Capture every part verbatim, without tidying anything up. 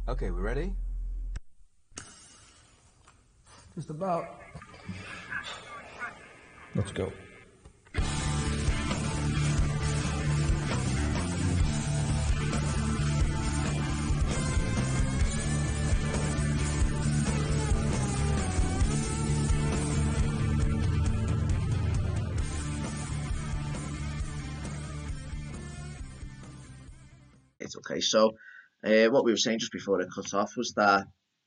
Okay, we ready? Just about. Let's go. It's okay. So, uh, what we were saying just before it cut off was that.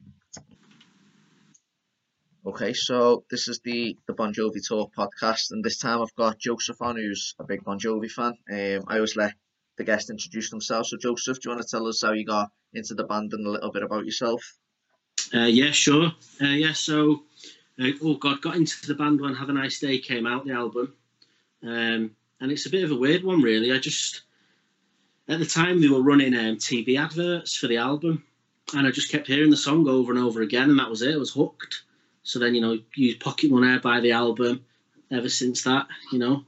Okay, so this is the the Bon Jovi Talk podcast, and this time I've got Joseph on, who's a big Bon Jovi fan. Um, I always let the guest introduce themselves. So, Joseph, do you want to tell us how you got into the band and a little bit about yourself? Uh, yeah, sure. Uh, yeah, so uh, oh god, got into the band when Have a Nice Day came out, the album, um, and it's a bit of a weird one, really. I just at the time they were running um, T V adverts for the album, and I just kept hearing the song over and over again, and that was it. I was hooked. So then, you know, use pocket money, buy the album. Ever since that, you know,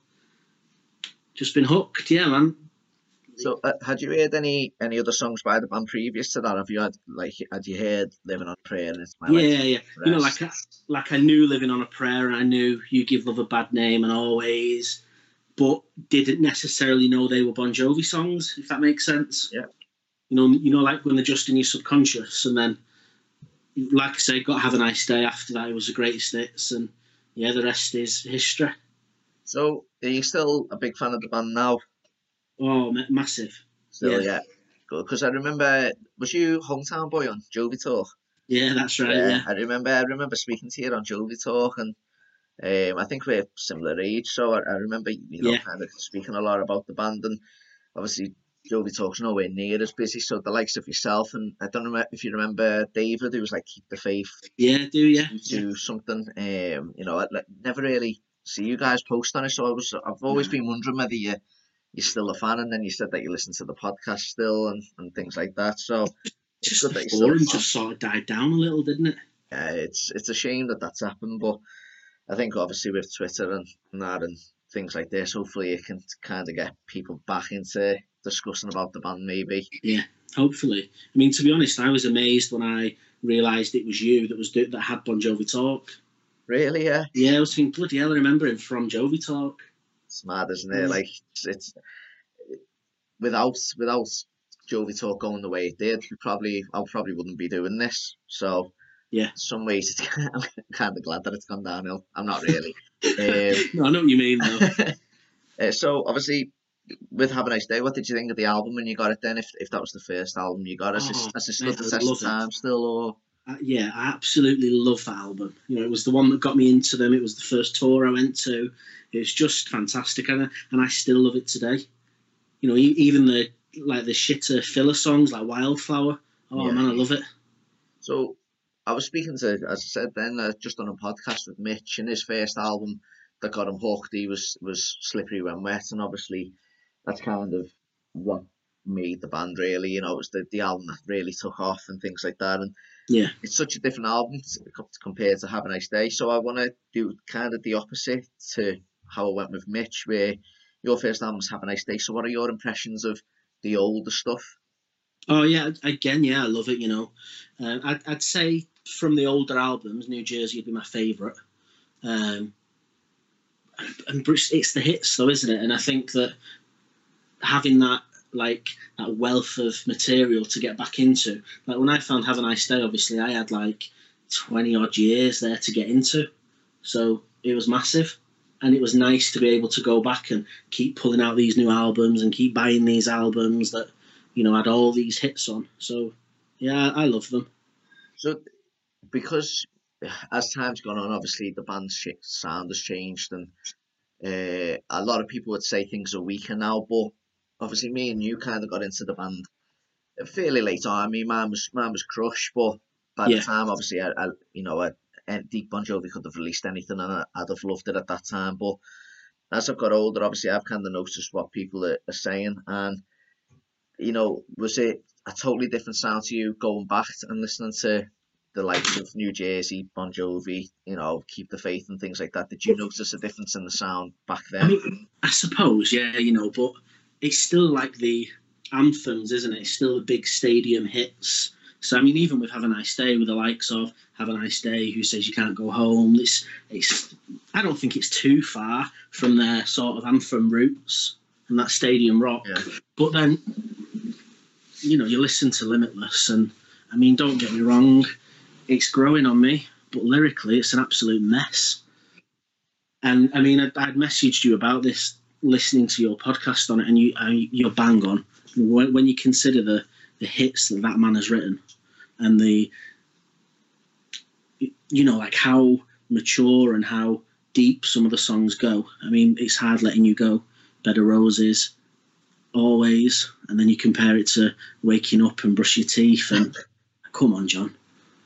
just been hooked. Yeah, man. So, uh, had you heard any any other songs by the band previous to that? Have you had like had you heard "Living on a Prayer"? And it's my Yeah, Life yeah. You know, like I, like I knew "Living on a Prayer" and I knew "You Give Love a Bad Name" and "Always," but didn't necessarily know they were Bon Jovi songs. If that makes sense. Yeah. You know, you know, like when they're just in your subconscious, and then, like I say, got Have a Nice Day after that. It was the greatest hits, and yeah, the rest is history. So, are you still a big fan of the band now? Oh, ma- massive. Still, Yeah. yeah. Good, because I remember, was you Hometown Boy on Jovi Talk? Yeah, that's right. Yeah. I remember. I remember speaking to you on Jovi Talk, and um, I think we're similar age, so I, I remember you know Yeah. kind of speaking a lot about the band, and obviously Jovi Talk's nowhere near as busy. So the likes of yourself, and I don't know if you remember David, who was like Keep the Faith, Yeah, I do yeah. do yeah. something. Um, you know, I like, never really see you guys post on it, so I was I've always No. been wondering whether you you're still a fan, and then you said that you listen to the podcast still and, and things like that. So it's Just good the that you're still a forum fan. just sort of died down a little, didn't it? Yeah, it's it's a shame that that's happened, but I think obviously with Twitter and, and that and things like this, hopefully it can kind of get people back into discussing about the band, maybe. Yeah, hopefully. I mean, to be honest, I was amazed when I realised it was you that was do- that had Bon Jovi Talk. Really, yeah. Yeah, I was thinking, bloody hell, I remember him from Jovi Talk. It's mad, isn't it? Mm. Like it's, it's without without Jovi Talk going the way it did, we probably I probably wouldn't be doing this. So Yeah. in some ways, it's, I'm kind of glad that it's gone downhill. I'm not really. um, No, I know what you mean, though. uh, so obviously, with Have a Nice Day, what did you think of the album when you got it then? If if that was the first album you got, has it, Oh, has it stood mate, the I test love of it. time still, or? Uh, yeah, I absolutely love that album. You know, it was the one that got me into them. It was the first tour I went to. It was just fantastic, and I, and I still love it today. You know, e- even the like the shitter filler songs like Wildflower. Oh Yeah. man, I love it. So I was speaking to, as I said then, uh, just on a podcast with Mitch, and his first album that got him hooked, he was was Slippery When Wet, and obviously that's kind of what made the band really. You know, it was the, the album that really took off and things like that, and Yeah. it's such a different album to, compared to Have a Nice Day. So I want to do kind of the opposite to how I went with Mitch, where your first album was Have a Nice Day. So what are your impressions of the older stuff? Oh yeah, again, yeah, I love it. You know, uh, I'd, I'd say from the older albums, New Jersey would be my favourite. Um, and it's the hits, though, isn't it? And I think that having that like that wealth of material to get back into, like when I found Have a Nice Day, obviously I had like twenty odd years there to get into, so it was massive. And it was nice to be able to go back and keep pulling out these new albums and keep buying these albums that, you know, had all these hits on. So, yeah, I love them. So, because as time's gone on, obviously the band's sound has changed, and uh, a lot of people would say things are weaker now. But obviously, me and you kind of got into the band fairly late on. I mean, mine was mine was Crush, but by Yeah. the time, obviously, I, I you know, I, Deep Bon Jovi could have released anything, and I, I'd have loved it at that time. But as I've got older, obviously, I've kind of noticed what people are, are saying, and you know, was it a totally different sound to you going back and listening to the likes of New Jersey, Bon Jovi, you know, Keep the Faith and things like that? Did you notice a difference in the sound back then? I mean, I suppose, yeah, you know, but it's still like the anthems, isn't it? It's still the big stadium hits. So I mean, even with Have a Nice Day, with the likes of Have a Nice Day, Who Says You Can't Go Home, it's it's I don't think it's too far from their sort of anthem roots and that stadium rock. Yeah. But then, you know, you listen to Limitless, and I mean, don't get me wrong, it's growing on me, but lyrically, it's an absolute mess. And I mean, I'd, I'd messaged you about this, listening to your podcast on it, and you, uh, you're bang on. When, when you consider the, the hits that that man has written, and the, you know, like how mature and how deep some of the songs go. I mean, It's Hard Letting You Go, Bed of Roses, Always, and then you compare it to Waking Up and Brush Your Teeth, and come on, John.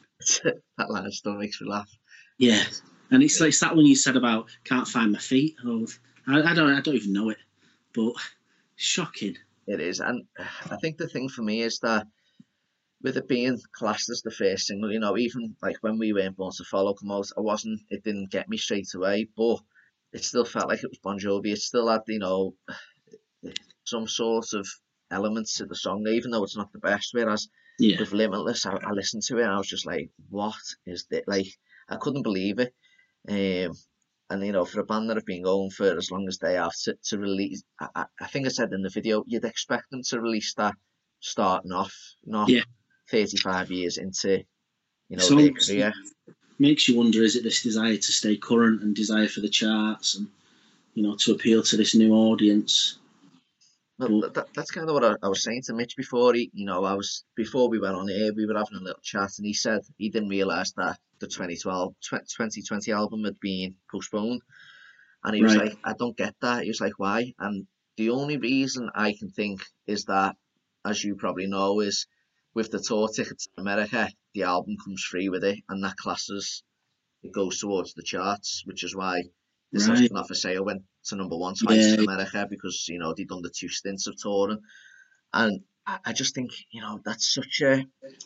That line still makes me laugh. Yeah, and it's like it's that one you said about Can't Find My Feet. Oh, I, I don't, I don't even know it, but shocking. It is, and I think the thing for me is that with it being classed as the first single, you know, even like when We Weren't Born to Follow come out, I wasn't, it didn't get me straight away, but it still felt like it was Bon Jovi. It still had, you know, some sort of elements to the song, even though it's not the best. Whereas Yeah, with Limitless, I, I listened to it and I was just like, what is that? Like, I couldn't believe it. Um, and, you know, for a band that have been going for as long as they have to, to release, I, I I think I said in the video, you'd expect them to release that starting off, not Yeah. thirty-five years into, you know, So- their career. makes you wonder: is it this desire to stay current and desire for the charts, and you know, to appeal to this new audience? Well, But- that, that's kind of what I, I was saying to Mitch before. He, you know, I was before we went on air, we were having a little chat, and he said he didn't realise that the twenty twelve, twenty twenty album had been postponed, and he was Right. like, "I don't get that." He was like, "Why?" And the only reason I can think is that, as you probably know, is with the tour tickets to America, the album comes free with it, and that classes it goes towards the charts, which is why this Right. has Not For Sale went to number one twice Yeah. in America, because, you know, they'd done the two stints of touring. And I, I just think, you know, that's such a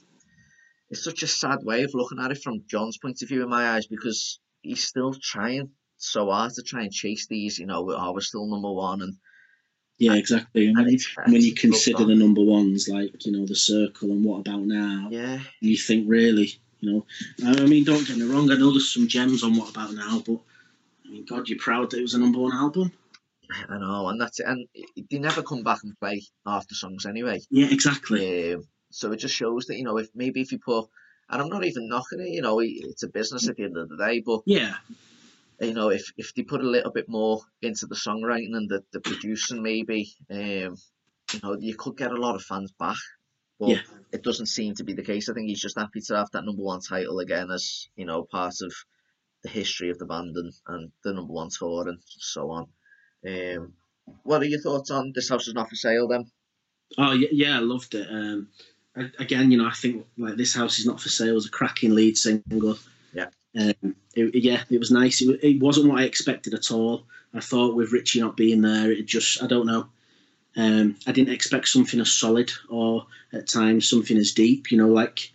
it's such a sad way of looking at it from John's point of view in my eyes, because he's still trying so hard to try and chase these, you know, oh, we're still number one, and Yeah, exactly. And when, and you, it's- when you it's consider tough, the number ones, like, you know, The Circle and What About Now, yeah, you think, really, you know, I mean, don't get me wrong, I know there's some gems on What About Now, but I mean, God, you're proud that it was a number one album? I know, and that's it. And they never come back and play half the songs anyway. Yeah, exactly. Um, so it just shows that, you know, if maybe if you put, and I'm not even knocking it, you know, it's a business at the end of the day, but Yeah, you know, if if they put a little bit more into the songwriting and the, the producing, maybe, um, you know, you could get a lot of fans back. But Yeah. it doesn't seem to be the case. I think he's just happy to have that number one title again as, you know, part of the history of the band and, and the number one tour and so on. Um, what are your thoughts on This House Is Not For Sale then? oh, yeah, yeah, I loved it. Um, a- again, you know, I think, like, This House Is Not For Sale was a cracking lead single. Yeah. Um, it, yeah, it was nice. It, wa- it wasn't what I expected at all. I thought with Richie not being there, it just, I don't know. Um, I didn't expect something as solid, or at times something as deep, you know, like,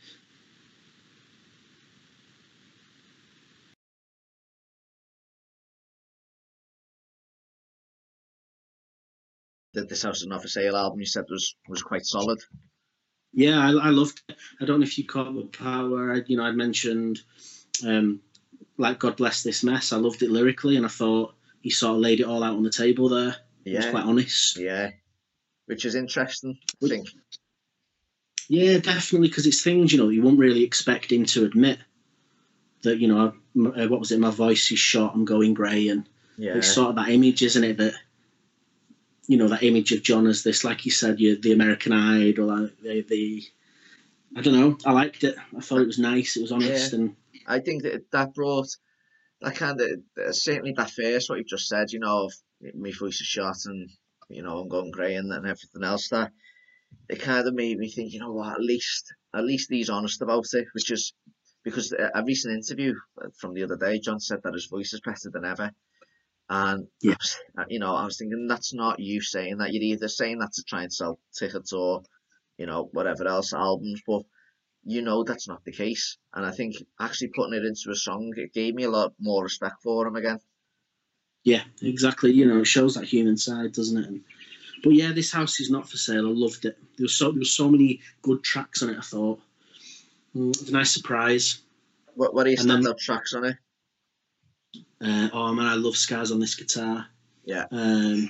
The This House Is Not For Sale album you said was, was quite solid. yeah, I, I loved it. I don't know if you caught the power. I, you know, I'd mentioned, um, like, God Bless This Mess. I loved it lyrically, and I thought he sort of laid it all out on the table there. He was Yeah, quite honest. yeah. Which is interesting, I think. Yeah, definitely, because it's things, you know, you wouldn't really expect him to admit that, you know, m- uh, what was it, my voice is shot, I'm going grey, and Yeah, it's sort of that image, isn't it, that, you know, that image of John as this, like you said, you the American Idol, uh, the, the, I don't know, I liked it. I thought it was nice, it was honest, and I think that that brought that kind of uh, certainly that first what you've just said, you know, of my voice is shot and, you know, I'm going grey and, and everything else, that it kind of made me think, you know what, at least at least he's honest about it, which is because a a recent interview from the other day, John said that his voice is better than ever, and Yeah. I was, uh, you know, I was thinking that's not you saying that. You're either saying that to try and sell tickets or, you know, whatever else, albums, but you know that's not the case. And I think actually putting it into a song, it gave me a lot more respect for him again. yeah, exactly, you know, it shows that human side, doesn't it? And, but yeah, This House Is Not For Sale, I loved it. There was so there was so many good tracks on it, I thought. Mm, it's a nice surprise. What what are your And then- standout tracks on it? Uh, oh man, I love Scars on this guitar. Yeah. Um,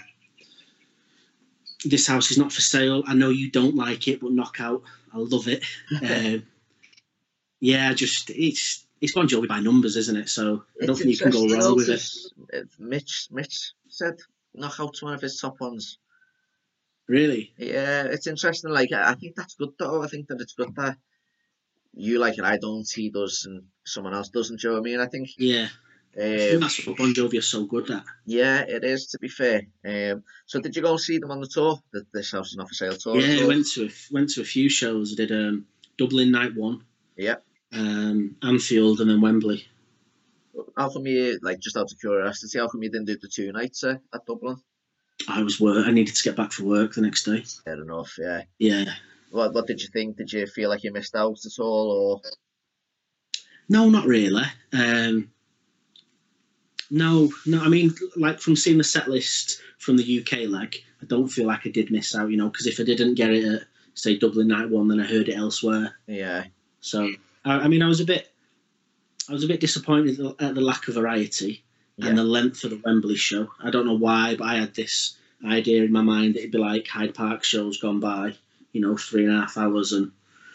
This House Is Not For Sale. I know you don't like it, but Knockout, I love it. um, yeah, just it's it's Bon Jovi by numbers, isn't it? So I don't It's think you can go interesting wrong with it. notice, uh, Mitch Mitch said Knockout's one of his top ones. Really? Yeah, it's interesting. Like I I think that's good though. I think that it's good that you like it. I don't. He does, and someone else doesn't. Do you know what I mean? I think. Yeah. I think Um, that's what Bon Jovi are so good at. yeah, it is. To be fair. Um, so did you go and see them on the tour? The This House Is Not For Sale tour. Yeah, at I all? went to a, went to a few shows. I did um, Dublin night one, Yeah. um, Anfield, and then Wembley. How come you like just out of curiosity? How come you didn't do the two nights uh, at Dublin? I was work. I needed to get back for work the next day. Fair enough. Yeah. Yeah. What What did you think? Did you feel like you missed out at all, or? No, not really. Um, no, no. I mean, like from seeing the set list from the U K leg, I don't feel like I did miss out. You know, because if I didn't get it at say Dublin night one, then I heard it elsewhere. Yeah. So I, I mean, I was a bit, I was a bit disappointed at the lack of variety Yeah. and the length of the Wembley show. I don't know why, but I had this idea in my mind that it'd be like Hyde Park shows gone by, you know, three and a half hours, and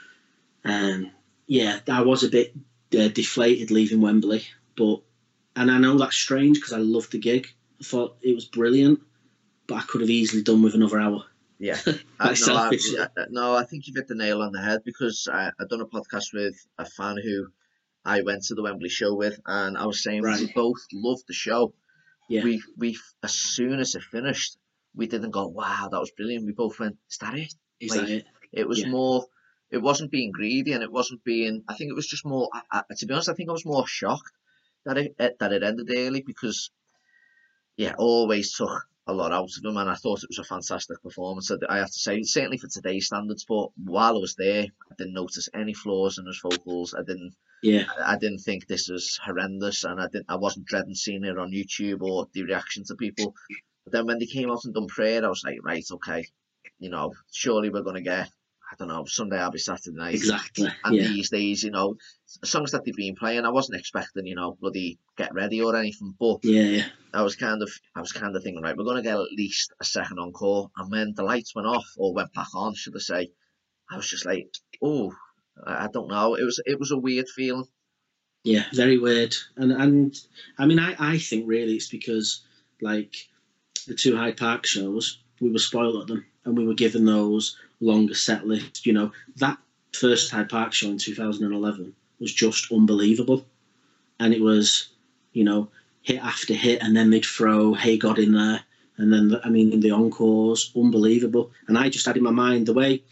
um, yeah, I was a bit uh, deflated leaving Wembley, but and I know that's strange because I loved the gig. I thought it was brilliant, but I could have easily done with another hour. Yeah. I, no, I, Selfishly. I- no, I think you've hit the nail on the head because I I done a podcast with a fan who I went to the Wembley show with, and I was saying we Right. both loved the show. Yeah. We we as soon as it finished, we didn't go, wow, that was brilliant. We both went, is that it? Is like, that it? It was Yeah. more. It wasn't being greedy, and it wasn't being. I think it was just more. I, I, to be honest, I think I was more shocked that it it- that it ended early because, yeah, always took a lot out of him, and I thought it was a fantastic performance. I, I have to say, certainly for today's standards. But while I was there, I didn't notice any flaws in his vocals. I didn't. Yeah. I, I didn't think this was horrendous, and I didn't. I wasn't dreading seeing it on YouTube or the reaction to people. But then when they came out and done prayer, I was like, right, okay, you know, surely we're gonna get. I don't know. Sunday I'll be Saturday night. Exactly. And Yeah. these days, you know, songs that they've been playing, I wasn't expecting, you know, bloody Get Ready or anything, but Yeah. Yeah. I was kind of, I was kind of thinking, right, we're gonna get at least a second encore. And when the lights went off or went back on, should I say, I was just like, oh, I I don't know. It was, it was a weird feeling. Yeah, very weird. And and I mean, I, I think really it's because like the two Hyde Park shows, we were spoiled at them, and we were given those longer set lists. You know, that first Hyde Park show in two thousand eleven was just unbelievable, and it was, you know, hit after hit, and then they'd throw Hey God in there, and then I mean the encores, unbelievable. And I just had in my mind the way.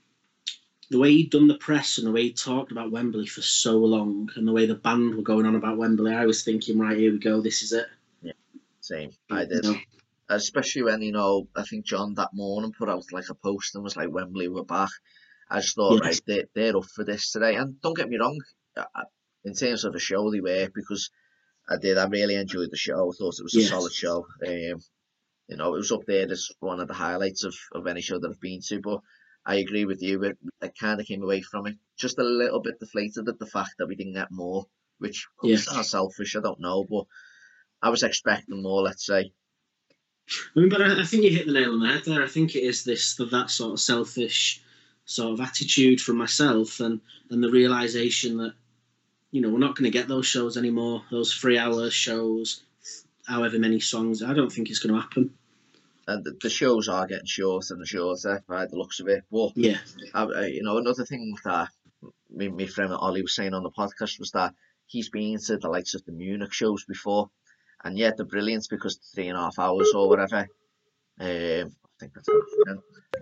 The way he'd done the press and the way he talked about Wembley for so long, and the way the band were going on about Wembley, I was thinking, right, here we go, this is it. Same, I You did. know? Especially when, you know, I think John that morning put out like a post and was like, Wembley, we're back. I just thought, Yes. right, they, they're up for this today. And don't get me wrong, I- I- in terms of the show, they were, because I did, I really enjoyed the show. I thought it was a Yes. solid show. Um, you know, it was up there as one of the highlights of, of any show that I've been to. But I agree with you, it, I kind of came away from it just a little bit deflated at the fact that we didn't get more, which could Yeah. sound selfish, I don't know, but I was expecting more, let's say. I mean, but I, I think you hit the nail on the head there. I think it is this that sort of selfish sort of attitude from myself, and and the realization that, you know, we're not going to get those shows anymore. Those three-hour shows, however many songs. I don't think it's going to happen. And the, the shows are getting shorter and shorter by the looks of it. But Yeah. I, I, you know, another thing that me, my friend Ollie was saying on the podcast was that he's been to the likes of the Munich shows before, and yeah, they're brilliant because it's three and a half hours or whatever. Um, I think that's enough.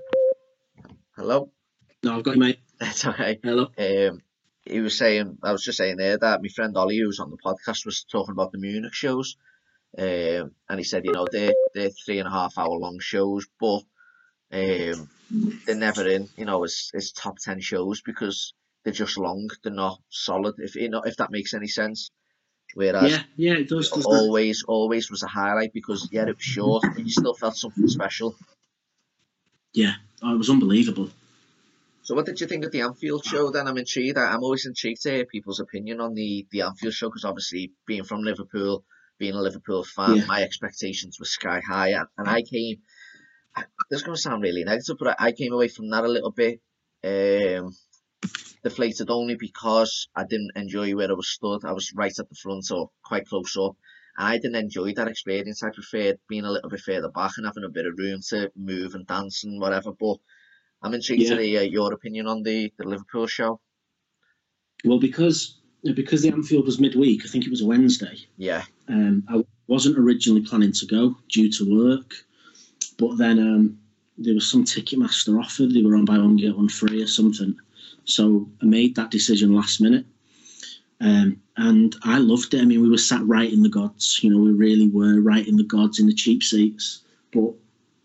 Hello, No, I've got you, mate. that's okay. Hello. Um, he was saying, I was just saying there that my friend Ollie, who was on the podcast, was talking about the Munich shows. Um, and he said, you know, they're, they're three and a half hour long shows, but um, they're never in, you know, as, as top ten shows because they're just long. They're not solid, if you know, if that makes any sense. Whereas Yeah, yeah, it does. doesn't it? always, always was a highlight because, yeah, it was short, but you still felt something special. Yeah, oh, it was unbelievable. So So what did you think of the Anfield show then? I'm intrigued. I- I'm always intrigued to hear people's opinion on the, the Anfield show because obviously being from Liverpool, being a Liverpool fan, Yeah. my expectations were sky high. And, and I came, this is going to sound really negative, but I, I came away from that a little bit um, deflated only because I didn't enjoy where I was stood. I was right at the front or quite close up. And I didn't enjoy that experience. I preferred being a little bit further back and having a bit of room to move and dance and whatever. But I'm intrigued Yeah. to hear your opinion on the, the Liverpool show. Well, because because the Anfield was midweek, I think it was a Wednesday. Yeah, Um, I wasn't originally planning to go due to work, but then um, there was some Ticketmaster offer. They were on buy one get one free or something. So I made that decision last minute, um, and I loved it. I mean, we were sat right in the gods. You know, we really were right in the gods in the cheap seats. But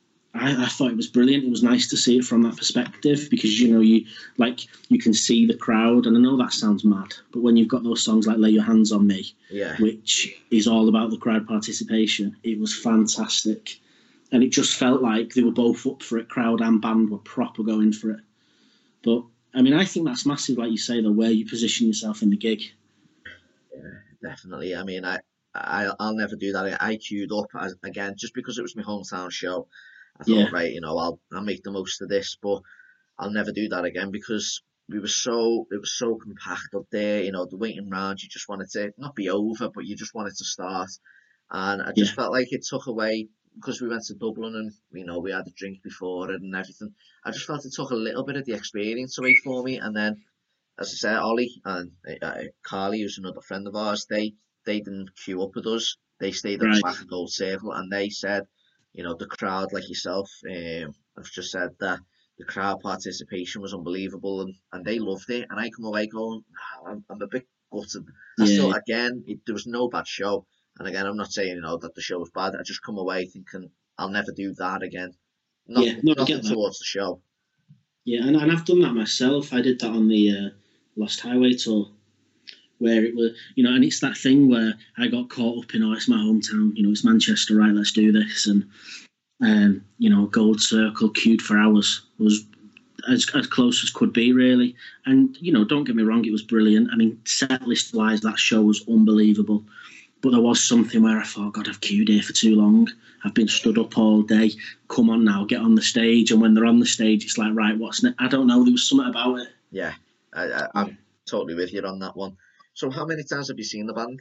I, I thought it was brilliant. It was nice to see it from that perspective because you know you like you can see the crowd, and I know that sounds mad, but when you've got those songs like "Lay Your Hands on Me," yeah, which is all about the crowd participation, it was fantastic, and it just felt like they were both up for it. Crowd and band were proper going for it. But I mean, I think that's massive, like you say, though, where you position yourself in the gig. yeah, definitely. I mean, I, I I'll never do that. I queued up as, again just because it was my hometown show. I thought, Yeah. right, you know, I'll I'll make the most of this, but I'll never do that again because we were so it was so compact up there. You know, the waiting round, you just wanted to not be over, but you just wanted to start. And I just Yeah. felt like it took away because we went to Dublin and you know we had a drink before it and everything. I just felt it took a little bit of the experience away for me. And then, as I said, Ollie and uh, Carly, who's another friend of ours, they they didn't queue up with us. They stayed at the Right. back of the old circle, and they said, you know, the crowd, like yourself, um, have just said that the crowd participation was unbelievable, and, and they loved it. And I come away going, "Ah, I'm, I'm a bit gutted. I Yeah. still, again, it, there was no bad show. And again, I'm not saying, you know, that the show was bad. I just come away thinking, I'll never do that again. Nothing, Yeah. No, I nothing get that. towards the show. Yeah, and, and I've done that myself. I did that on the uh, Lost Highway tour, where it was, you know, and it's that thing where I got caught up in, oh, it's my hometown, you know, it's Manchester, right, let's do this. And, um, you know, Gold Circle, queued for hours, was as, as close as could be, really. And, you know, don't get me wrong, it was brilliant. I mean, set list wise, that show was unbelievable. But there was something where I thought, God, I've queued here for too long. I've been stood up all day. Come on now, get on the stage. And when they're on the stage, it's like, right, what's next? I don't know. There was something about it. Yeah, I, I, I'm totally with you on that one. So how many times have you seen the band?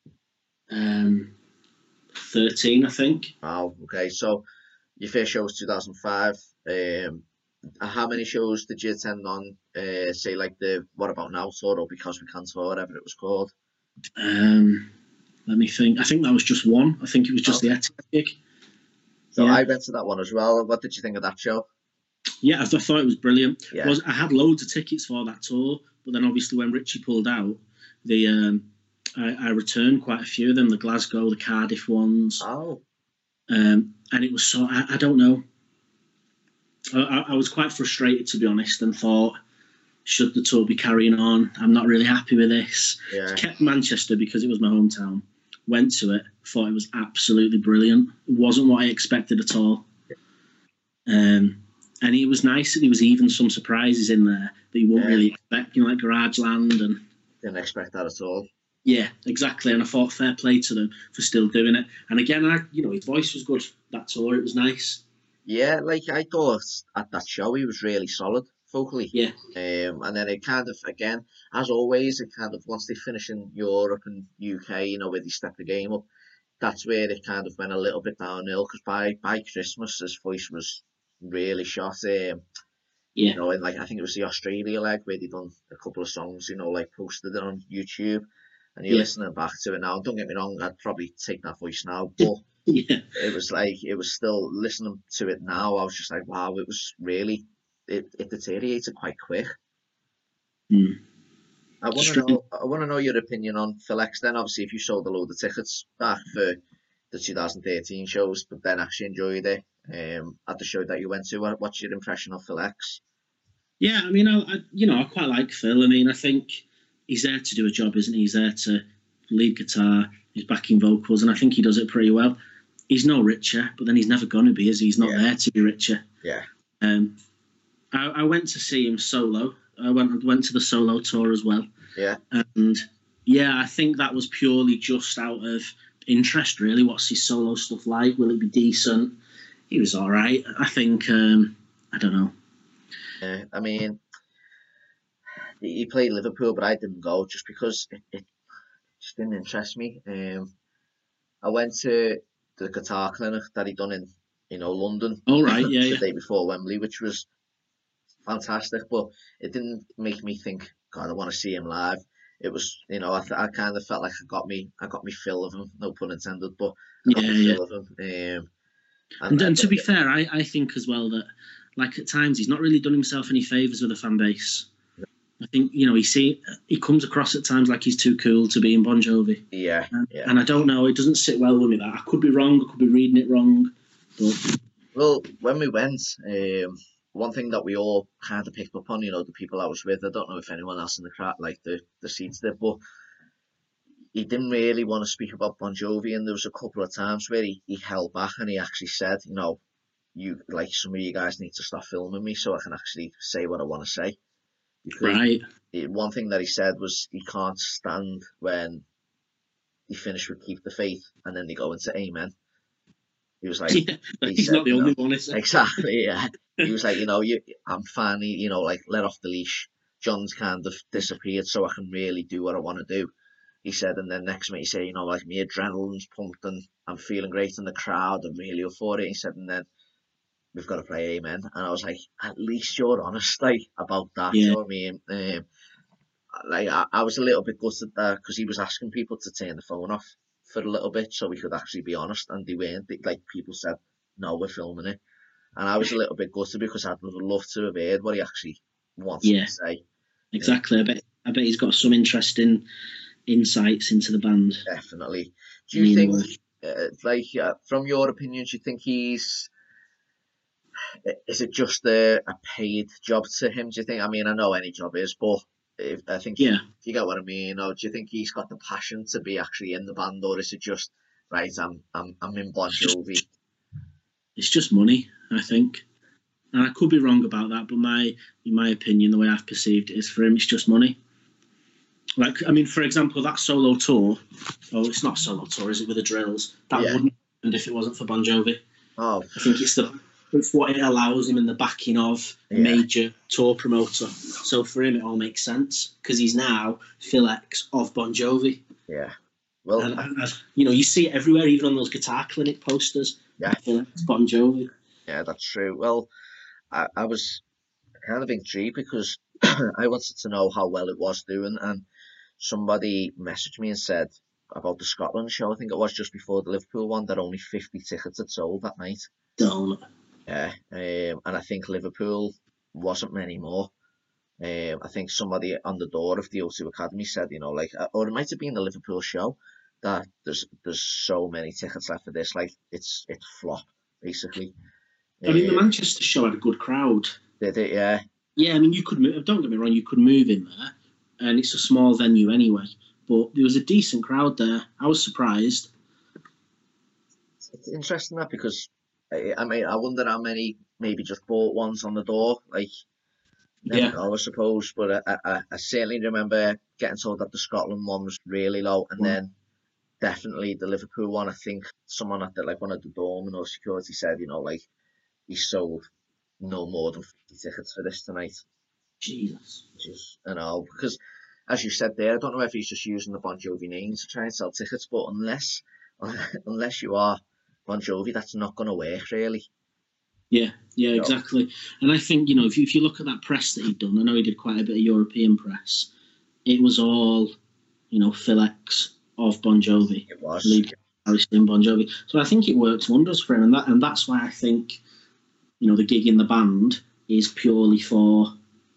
Um, thirteen, I think. Wow, okay. So your first show was two thousand five. Um, how many shows did you attend on, uh, say, like the What About Now tour or Because We Can tour, whatever it was called? Um, let me think. I think that was just one. I think it was just Okay. the Etihad gig. So Yeah. I went to that one as well. What did you think of that show? Yeah, I, th- I thought it was brilliant. Yeah. Was I had loads of tickets for that tour, but then obviously when Richie pulled out, the um, I, I returned quite a few of them, the Glasgow, the Cardiff ones, Oh, um, and it was so I, I don't know. I, I I was quite frustrated, to be honest, and thought, should the tour be carrying on? I'm not really happy with this. yeah. Kept Manchester because it was my hometown. Went to it, thought it was absolutely brilliant. It wasn't what I expected at all. Um, and it was nice that there was even some surprises in there that you wouldn't Yeah. really expect, you know, like Garageland and Didn't expect that at all. yeah, exactly. And I thought fair play to them for still doing it. And again, I, you know, his voice was good that tour. It was nice. Yeah, like I thought at that show he was really solid vocally. Yeah, Um, and then it kind of, again, as always, it kind of, once they finish in Europe and U K, you know, where they step the game up, that's where it kind of went a little bit downhill because by, by Christmas, his voice was really shot. Um, yeah, you know, and like, I think it was the Australia leg where they done a couple of songs, you know, like posted it on YouTube. And you're Yeah. listening back to it now. And don't get me wrong, I'd probably take that voice now, but yeah, it was like, it was still listening to it now. I was just like, wow, it was really, it, it deteriorated quite quick. Mm. I want to Strange. know. I want to know your opinion on Phil X. Then, obviously, if you sold a load of tickets back for the two thousand thirteen shows, but then actually enjoyed it um, at the show that you went to, what, what's your impression of Phil X? Yeah. I mean, I, I, you know, I quite like Phil. I mean, I think he's there to do a job, isn't he? He's there to lead guitar, he's backing vocals, and I think he does it pretty well. He's no richer, but then he's never going to be, is he? He's not Yeah. there to be richer. Yeah, Um, I, I went to see him solo. I went went to the solo tour as well. Yeah. And yeah, I think that was purely just out of interest, really. What's his solo stuff like? Will it be decent? He was all right. I think, um, I don't know. Yeah, I mean, he played Liverpool, but I didn't go just because it, it just didn't interest me. Um, I went to the guitar clinic that he done in, you know, London All right, yeah, the yeah. day before Wembley, which was fantastic, but it didn't make me think, God, I want to see him live. It was, you know, I, th- I kind of felt like I got me, I got me fill of him, no pun intended, but I got Yeah, me yeah. fill of him. Um, And, and, and and to be fair, I, I think as well that, like, at times he's not really done himself any favours with the fan base. I think, you know, he see he comes across at times like he's too cool to be in Bon Jovi. yeah, And, yeah. and I don't know, it doesn't sit well with me that. I could be wrong, I could be reading it wrong. But Well, when we went, um, one thing that we all kind of picked up on, you know, the people I was with, I don't know if anyone else in the crowd, like the, the seats did, but he didn't really want to speak about Bon Jovi, and there was a couple of times where he, he held back and he actually said, you know, you like some of you guys need to stop filming me so I can actually say what I want to say. Because right, it, one thing that he said was he can't stand when he finished with Keep the Faith and then they go into Amen. He was like, yeah, he he's said, not the you only know, one, is he? exactly, yeah. He was like, you know, you, I'm finally, you know, like let off the leash. John's kind of disappeared, so I can really do what I want to do. He said, and then next minute he said, you know, like my adrenaline's pumped and I'm feeling great in the crowd. I'm really up for it. He said, and then we've got to play Amen. And I was like, at least you're honest, like about that. Yeah. You know what I mean? Um, like I, I was a little bit gutted there because he was asking people to turn the phone off for a little bit so we could actually be honest, and they weren't. They, like people said, no, we're filming it, and I was a little bit gutted because I'd love to have heard what he actually wanted Yeah. to say. Exactly. I bet I bet he's got some interesting insights into the band. Definitely. Do you Meanwhile. think, uh, like, uh, from your opinion, do you think he's? Is it just a, a paid job to him? Do you think? I mean, I know any job is, but if, I think Yeah. if you get what I mean. Or do you think he's got the passion to be actually in the band, or is it just right? I'm I'm I'm in Bon Jovi. It's just money, I think. And I could be wrong about that, but my in my opinion, the way I've perceived it is for him, it's just money. Like, I mean, for example, that solo tour. Oh, it's not a solo tour, is it? With the Drills, that Yeah. wouldn't have happened if it wasn't for Bon Jovi. Oh, I think it's the it's what it allows him in the backing of a Yeah. major tour promoter. So for him, it all makes sense because he's now Phil X of Bon Jovi. yeah. Well, And, I- and, and, you know, you see it everywhere, even on those guitar clinic posters. Yeah. Phil X, Bon Jovi. yeah, that's true. Well, I, I was kind of intrigued because I wanted to know how well it was doing, and somebody messaged me and said about the Scotland show. I think it was just before the Liverpool one that only fifty tickets had sold that night. Don't. Yeah, um, and I think Liverpool wasn't many more. Um, I think somebody on the door of the O two Academy said, you know, like, uh, or it might have been the Liverpool show, that there's there's so many tickets left for this, like it's it's flop basically. I mean, the Um, Manchester show had a good crowd. did it? Yeah, Yeah, I mean, you could move, don't get me wrong, you could move in there, and it's a small venue anyway. But there was a decent crowd there. I was surprised. it's interesting that because I, I mean, I wonder how many maybe just bought ones on the door, like. Never Yeah. know, I suppose, but I, I, I certainly remember getting told that the Scotland one was really low, and Mm. then definitely the Liverpool one. I think someone at the like one of the doormen or security said, you know, like he sold no more than fifty tickets for this tonight, Jesus. which is, you know, because as you said there, I don't know if he's just using the Bon Jovi name to try and sell tickets, but unless unless you are Bon Jovi, that's not going to work really. Yeah, yeah, No. exactly. And I think, you know, if you, if you look at that press that he'd done, I know he did quite a bit of European press. It was all, you know, Phil X of Bon Jovi, It was. lead guitarist in Bon Jovi. So I think it works wonders for him, and that and that's why I think, you know, the gig in the band is purely for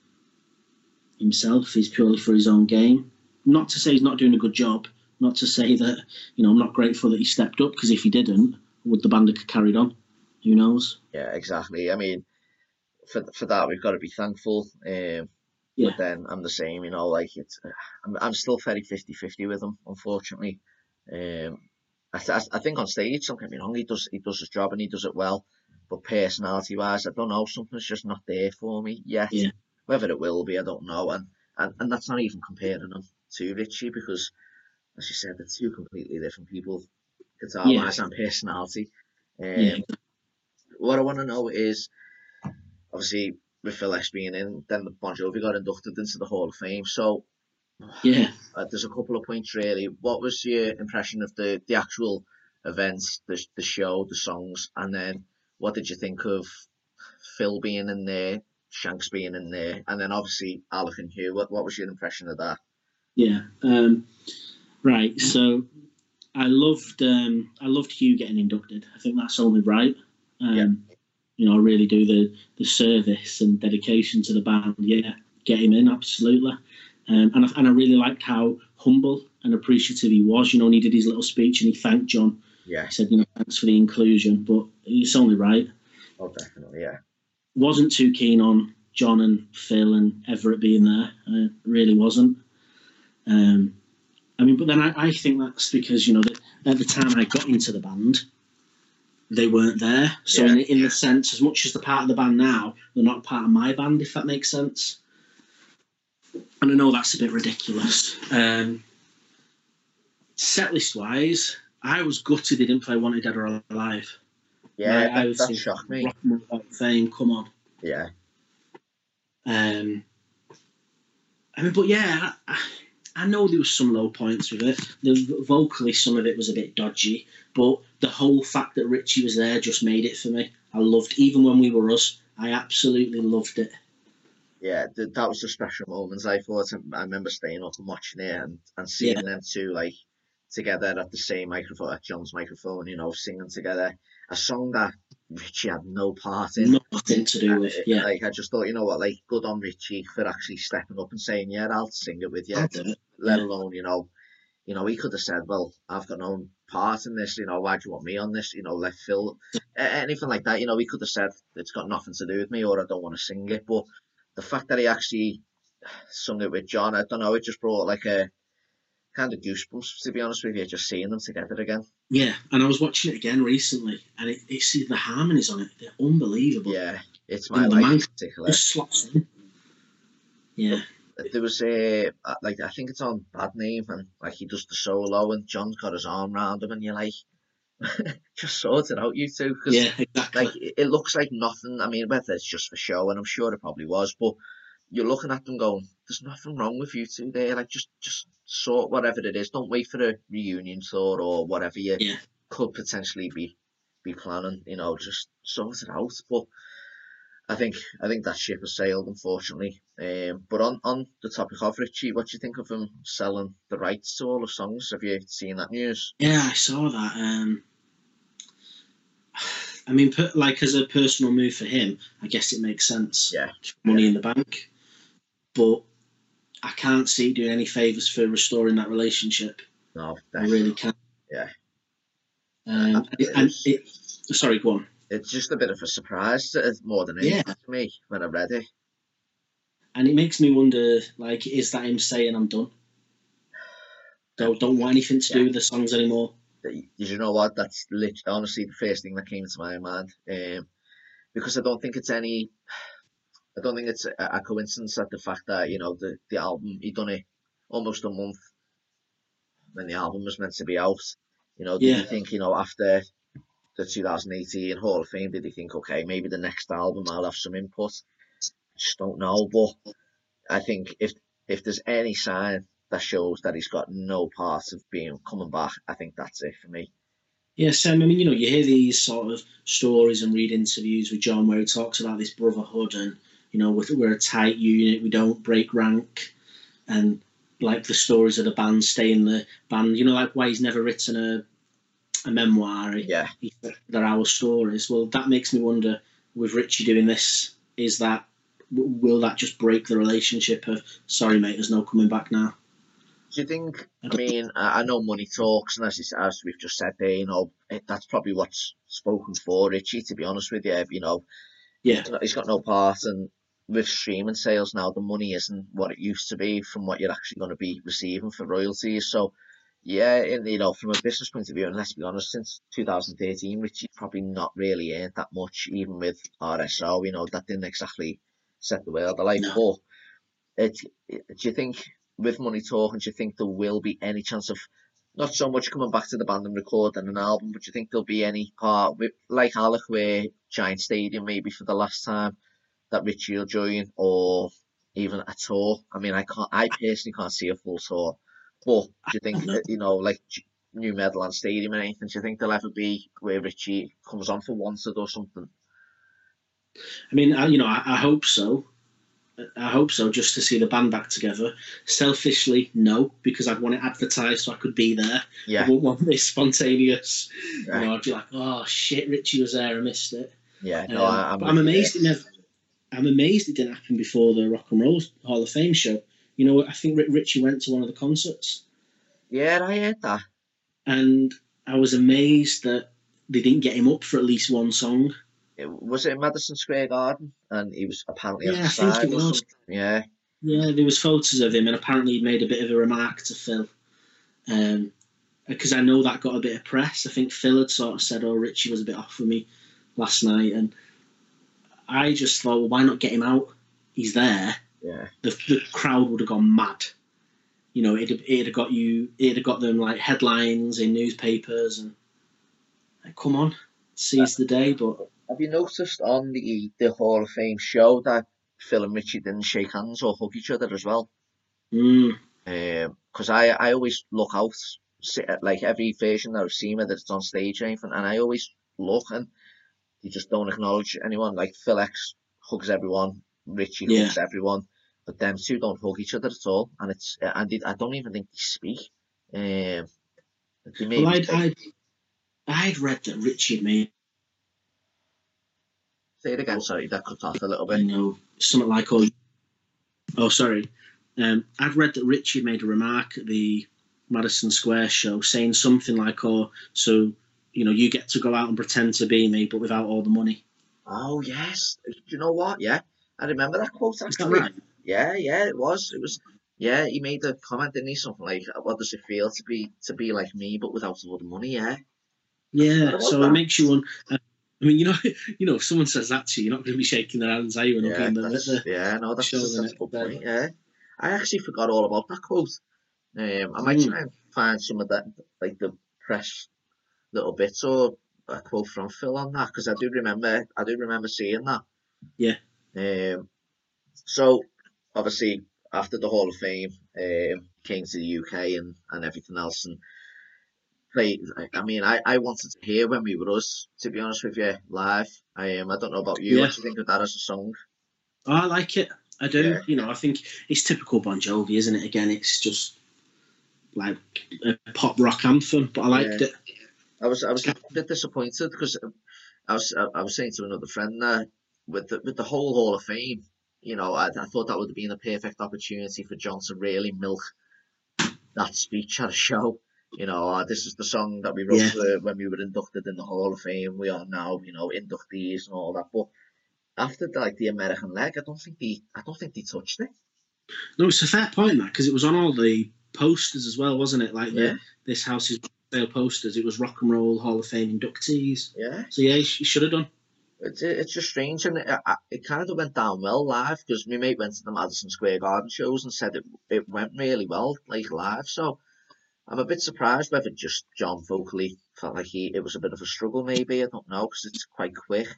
himself. Is purely for his own game. Not to say he's not doing a good job. Not to say that, you know, I'm not grateful that he stepped up, because if he didn't, would the band have carried on? Who knows? Yeah, exactly. I mean, for for that we've got to be thankful. Um, Yeah. But then I'm the same, you know, like it's, I'm, I'm still very fifty-fifty with him, unfortunately. Um, I, th- I think on stage, don't get me wrong, he does he does his job and he does it well. but personality-wise, I don't know. Something's just not there for me yet. Yeah. Whether it will be, I don't know. And and, and that's not even comparing them to Richie because, as you said, they're two completely different people, guitar-wise Yeah. and personality. Um, Yeah. What I want to know is, obviously, with Phil X being in, then the Bon Jovi got inducted into the Hall of Fame. So Yeah. uh, there's a couple of points really. What was your impression of the the actual events, the the show, the songs, and then what did you think of Phil being in there, Shanks being in there, and then obviously Alec and Hugh? What what was your impression of that? Yeah. Um, right. So I loved um, I loved Hugh getting inducted. I think that's only right. Um, Yeah. You know, I really do the the service and dedication to the band. Yeah, get him in absolutely. Um, and I, and I really liked how humble and appreciative he was. You know, and he did his little speech and he thanked John. Yeah. He said, you know, thanks for the inclusion, but it's only right. Oh, definitely. Yeah. Wasn't too keen on John and Phil and Everett being there. I really wasn't. Um, I mean, but then I, I think that's because, you know, that at the time I got into the band, they weren't there. So Yeah. in, in the sense, as much as they're part of the band now, they're not part of my band, if that makes sense. And I know that's a bit ridiculous. Um, set list wise, I was gutted they didn't play Wanted Dead or Alive. Yeah, I, that, I was that thinking, shocked me. Rock and Roll Hall of Fame, come on. Yeah. Um, I mean, but yeah, I, I know there was some low points with it. The vocally, some of it was a bit dodgy, but the whole fact that Richie was there just made it for me. I loved, even when we were us, I absolutely loved it. Yeah, th- that was the special moments. I thought I remember staying up and watching it and, and seeing Yeah. them two like together at the same microphone, at John's microphone, you know, singing together. A song that Richie had no part in. Nothing to do with, Uh, yeah. Like I just thought, you know what, like good on Richie for actually stepping up and saying, yeah, I'll sing it with you. I'll do it. Let Yeah. alone, you know, you know, he could have said, well, I've got no part in this, you know, why do you want me on this? You know, let Phil, a- anything like that, you know, he could have said, it's got nothing to do with me or I don't want to sing it. But the fact that he actually sung it with John, I don't know, it just brought like a kind of goosebumps, to be honest with you, just seeing them together again. Yeah, and I was watching it again recently, and it, it's the harmonies on it, they're unbelievable. Yeah, it's my And the life man in particular. just slots in. Yeah. There was a, like, I think it's on Bad Name, and like he does the solo, and John's got his arm round him, and you're like, just sort it out, you two, because Yeah, exactly. like it it looks like nothing. I mean, whether it's just for show, and I'm sure it probably was, but you're looking at them going, "There's nothing wrong with you two there. Like, just just sort whatever it is. Don't wait for a reunion tour or whatever you Yeah. could potentially be be planning. You know, just sort it out." But I think I think that ship has sailed, unfortunately. Um, but on on the topic of Richie, what do you think of him selling the rights to all the songs? Have you seen that news? Yeah, I saw that. Um, I mean, per, like as a personal move for him, I guess it makes sense. Yeah. Money in the bank. But I can't see it doing any favours for restoring that relationship. No, I really can't. Yeah. Um, and it, and it, sorry, go on. It's just a bit of a surprise, uh, more than anything Yeah. to me when I read it. And it makes me wonder, like, is that him saying I'm done? Don't, don't want anything to do Yeah. with the songs anymore. Did you know what? That's literally, honestly, the first thing that came to my mind. Um, because I don't think it's any, I don't think it's a, a coincidence that the fact that, you know, the, the album, he done it almost a month when the album was meant to be out. You know, did Yeah. you think, you know, after the two thousand eighteen Hall of Fame, did he think, okay, maybe the next album I'll have some input? I just don't know. But I think if if there's any sign that shows that he's got no part of being coming back, I think that's it for me. Yeah, Sam, I mean, you know, you hear these sort of stories and read interviews with John where he talks about this brotherhood and, you know, we're, we're a tight unit, we don't break rank. And, like, the stories of the band stay in the band. You know, like why he's never written a a memoir. Yeah. He, they're our stories. Well, that makes me wonder, with Richie doing this, is that, will that just break the relationship of, sorry, mate, there's no coming back now? Do you think? I mean, I I know money talks, and as, you, as we've just said there, you know, it, that's probably what's spoken for Richie. To be honest with you, you know, Yeah. he's, not, he's got no part, and with streaming sales now, the money isn't what it used to be from what you're actually going to be receiving for royalties. So, yeah, and you know, from a business point of view, and let's be honest, since two thousand thirteen, Richie's probably not really earned that much, even with R S O. You know, that didn't exactly set the world alight. No. But it, it, do you think, with money talking, do you think there will be any chance of not so much coming back to the band and recording an album, but do you think there'll be any part with, like Alec, where Giant Stadium maybe for the last time that Richie will join, or even a tour? I mean, I can't, I personally can't see a full tour, but do you think, No. uh, you know, like G- New Meadowland Stadium and anything, do you think there'll ever be where Richie comes on for once or something? I mean, I, you know, I, I hope so. I hope so, just to see the band back together. Selfishly, no, because I'd want it advertised so I could be there. Yeah. I wouldn't want this spontaneous. Yeah. You know, I'd be like, oh shit, Richie was there, I missed it. Yeah, no, Um, I, I'm, but with I'm you amazed there. it never. I'm amazed it didn't happen before the Rock and Roll Hall of Fame show. You know, I think Ri- Richie went to one of the concerts, Yeah, I heard that. and I was amazed that they didn't get him up for at least one song. It, was it in Madison Square Garden? And he was apparently Yeah, I outside think it or was. something. Yeah, Yeah, there was photos of him, and apparently he made a bit of a remark to Phil. Um, because I know that got a bit of press. I think Phil had sort of said, "Oh, Richie was a bit off with me last night," and I just thought, well, why not get him out? He's there. yeah. The, the crowd would have gone mad. You know, it'd, it'd have got you. It'd have got them like headlines in newspapers, and like, come on, seize the day. But Have you noticed on the the Hall of Fame show that Phil and Richie didn't shake hands or hug each other as well? mm, Because I, I always look out, see, at, like every version that I've seen, whether it's on stage or anything, and I always look and you just don't acknowledge anyone. Like Phil X hugs everyone, Richie yeah. hugs everyone, but them two don't hug each other at all, and it's and they, I don't even think they speak. Um, they maybe Well, I'd, say, I'd I'd read that Richie had made, say it again. Sorry, that cut off a little you bit. know, something like, oh, oh, sorry. Um, I'd read that Richie made a remark at the Madison Square show saying something like, oh, so, you know, you get to go out and pretend to be me, but without all the money. Oh yes, do you know what? Yeah, I remember that quote Is that actually. right? Yeah, yeah, it was. It was. Yeah, he made a comment, didn't he? Something like, "What does it feel to be to be like me, but without all the money?" Yeah, Yeah, what about so it that? makes you want. Uh, I mean, you know, you know, if someone says that to you, you're not going to be shaking their hands, are you, and Yeah, hugging them at that's the yeah. No, that's show the that's a next good day. point. Yeah, I actually forgot all about that quote. Um, I might Mm, try and find some of that, like the press little bits or a quote from Phil on that, because I do remember, I do remember seeing that. yeah, Um, so obviously after the Hall of Fame, um, came to the U K and and everything else, and played. I, I mean, I I wanted to hear When We Were Us, to be honest with you, live. I um, I don't know about you. What yeah. do you think of that as a song? Oh, I like it. I Yeah, do. You know, I think it's typical Bon Jovi, isn't it? Again, it's just like a pop rock anthem, but I yeah. liked it. I was I was a bit disappointed because I was I, I was saying to another friend there with the with the whole Hall of Fame. You know, I, I thought that would have been a perfect opportunity for John to really milk that speech at a show. You know, uh, this is the song that we wrote Yeah. for when we were inducted in the Hall of Fame. We are now, you know, inductees and all that. But after the, like the American leg, I don't think they, I don't think they touched it. No, it's a fair point, that, because it was on all the posters as well, wasn't it? Like Yeah, the This House is Sale posters. It was Rock and Roll Hall of Fame inductees. yeah. So yeah, you should have done. It's it's just strange, and it, I- it kind of went down well live because my mate went to the Madison Square Garden shows and said it it went really well, like live. So I'm a bit surprised whether just John vocally felt like he it was a bit of a struggle. Maybe I don't know because it's quite quick.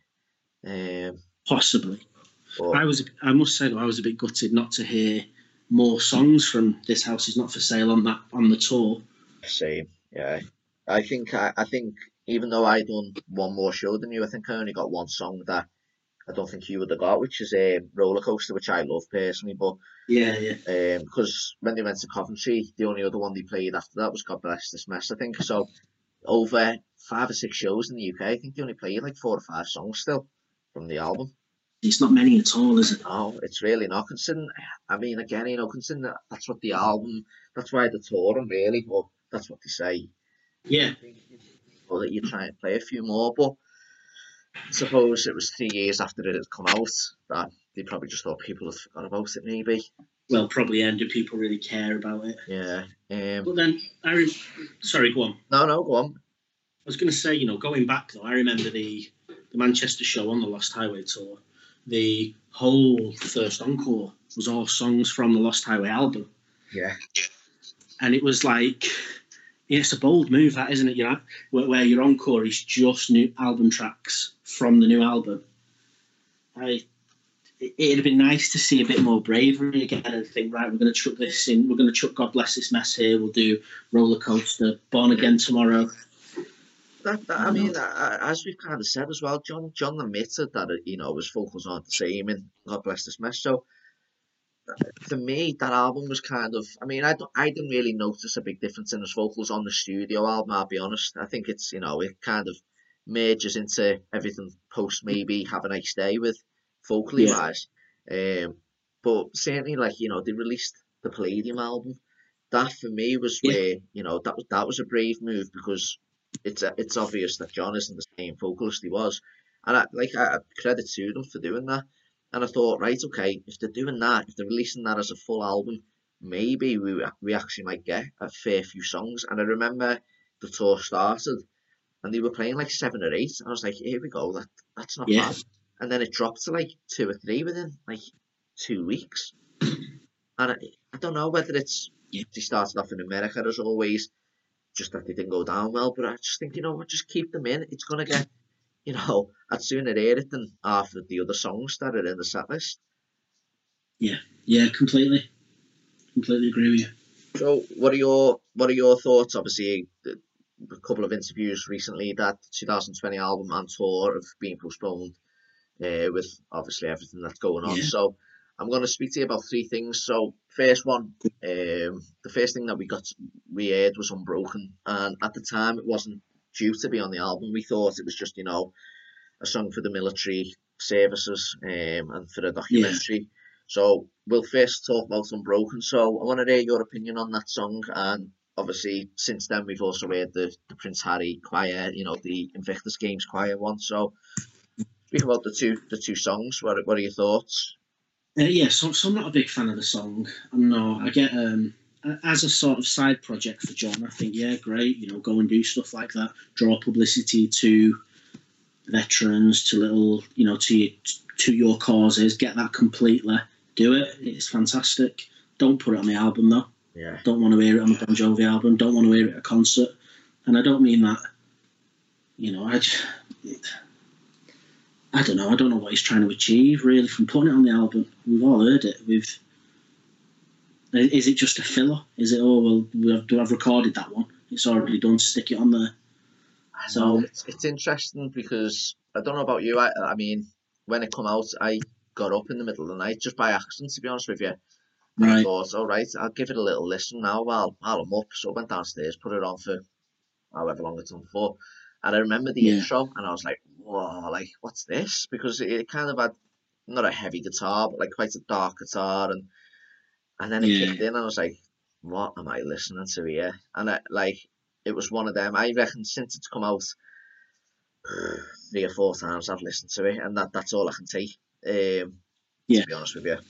Um, Possibly. but I was. I must say, though, I was a bit gutted not to hear more songs from This House Is Not for Sale on that on the tour. same, yeah. I think I, I think even though I done one more show than you, I think I only got one song that I don't think you would have got, which is a um, Roller Coaster, which I love personally. But Yeah, yeah. um, because when they went to Coventry, the only other one they played after that was God Bless This Mess, I think. So over five or six shows in the U K, I think they only played like four or five songs still from the album. It's not many at all, is it? No, it's really not. Considering, I mean, again, you know, considering that that's what the album, that's why they're touring, really. But that's what they say. Yeah. Or that you try and play a few more. But I suppose it was three years after it had come out that they probably just thought people had forgot about it, maybe. well, probably end. Do people really care about it? Yeah. Um, But then, I re- sorry, go on. no, no, go on. I was going to say, you know, going back though, I remember the the Manchester show on the Lost Highway tour. The whole first encore was all songs from the Lost Highway album, Yeah. and it was like, yeah, it's a bold move, that, isn't it? You know, where, where your encore is just new album tracks from the new album. I. It'd have been nice to see a bit more bravery again and think, right, we're going to chuck this in. We're going to chuck God Bless This Mess here. We'll do Roller Coaster, Born Again Tomorrow. That, that, I mean, uh, as we've kind of said as well, John John admitted that, you know, his vocals aren't the same in God Bless This Mess. So for me, that album was kind of, I mean, I, don't, I didn't really notice a big difference in his vocals on the studio album, I'll be honest. I think it's, you know, it kind of merges into everything post maybe Have a Nice Day with vocally Yeah. wise. Um, but certainly, like, you know, they released the Palladium album. That for me was Yeah. where, you know, that was that was a brave move, because it's a, it's obvious that John isn't the same vocalist he was, and I like I credit to them for doing that. And I thought, right, okay, if they're doing that, if they're releasing that as a full album, maybe we we actually might get a fair few songs. And I remember the tour started, and they were playing like seven or eight. And I was like, here we go, that that's not Yeah. bad. And then it dropped to like two or three within like two weeks. And I, I don't know whether it's Yeah. they started off in America as always, just that they didn't go down well. But I just think, you know what, just keep them in. It's gonna get, you know, I'd sooner hear it than half of the other songs that are in the set list. Yeah, yeah, completely, completely agree with you. So, what are your what are your thoughts? Obviously, the- a couple of interviews recently that the twenty twenty album and tour have been postponed, uh, with obviously everything that's going on. Yeah. So, I'm going to speak to you about three things. So, first one, um, the first thing that we got we heard was Unbroken, and at the time it wasn't due to be on the album. We thought it was just, you know, a song for the military services, um, and for a documentary. So we'll first talk about Unbroken. So I want to hear your opinion on that song, and obviously since then we've also heard the, the Prince Harry choir, you know, the Invictus Games choir one. So speak about the two the two songs. What what are your thoughts? Uh, yeah, so, so I'm not a big fan of the song. I'm not. I get um a- as a sort of side project for John. I think, yeah, great. You know, go and do stuff like that. Draw publicity to veterans, to little, you know, to your, to your causes. Get that completely. Do it. It's fantastic. Don't put it on the album though. Yeah, Don't want to hear it on the Bon Jovi album. Don't want to hear it at a concert. And I don't mean that. You know, I. Just, I don't know. I don't know what he's trying to achieve really from putting it on the album. We've all heard it. We've. Is it just a filler? Is it? Oh well, we have, I've recorded that one. It's already done. Stick it on there. I So- know it's, it's interesting because I don't know about you. I I mean, when it come out, I got up in the middle of the night just by accident, to be honest with you. And I Right. thought, all right, I'll give it a little listen now while while I'm up. So I went downstairs, put it on for however long it's on for, and I remember the Yeah. intro, and I was like, whoa, like what's this? Because it, it kind of had not a heavy guitar, but like quite a dark guitar, and and then it Yeah. kicked in, and I was like, what am I listening to here? And I, like it was one of them. I reckon since it's come out three or four times, I've listened to it, and that that's all I can take. Um, Yeah. To be honest with you.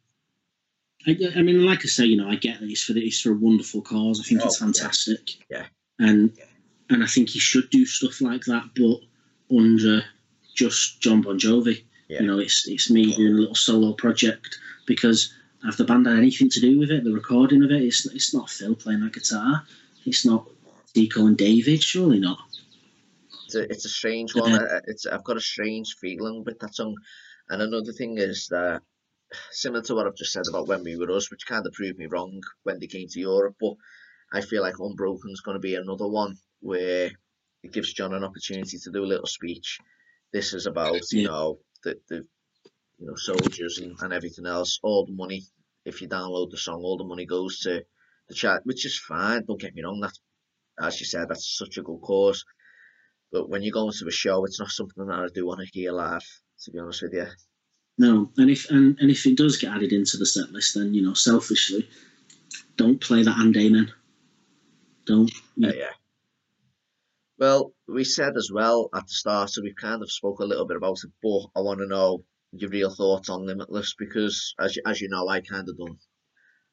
I, I mean, like I say, you know, I get that it's for the, it's for a wonderful cause. I think it's Oh, yeah. fantastic. Yeah. And Yeah. and I think he should do stuff like that, but under just John Bon Jovi. Yeah. You know, it's it's me doing a little solo project, because have the band had anything to do with it? The recording of it, it's it's not Phil playing that guitar. It's not Deco and David, surely not. It's a, it's a strange Yeah. one. I- It's I've got a strange feeling with that song. And another thing is that, similar to what I've just said about When We Were Us, which kind of proved me wrong when they came to Europe, but I feel like Unbroken's going to be another one where it gives John an opportunity to do a little speech. This is about, you Yeah. know, the, the you know, soldiers and, and everything else. All the money, if you download the song, all the money goes to the chat, which is fine. Don't get me wrong. That's, as you said, that's such a good cause. But when you go into a show, it's not something that I do want to hear live, to be honest with you. No, and if and, and if it does get added into the set list, then, you know, selfishly, don't play that and Amen. Don't. Yeah, yeah. Well, we said as well at the start, so we've kind of spoke a little bit about it, but I want to know your real thoughts on Limitless, because as you, as you know, I kind of done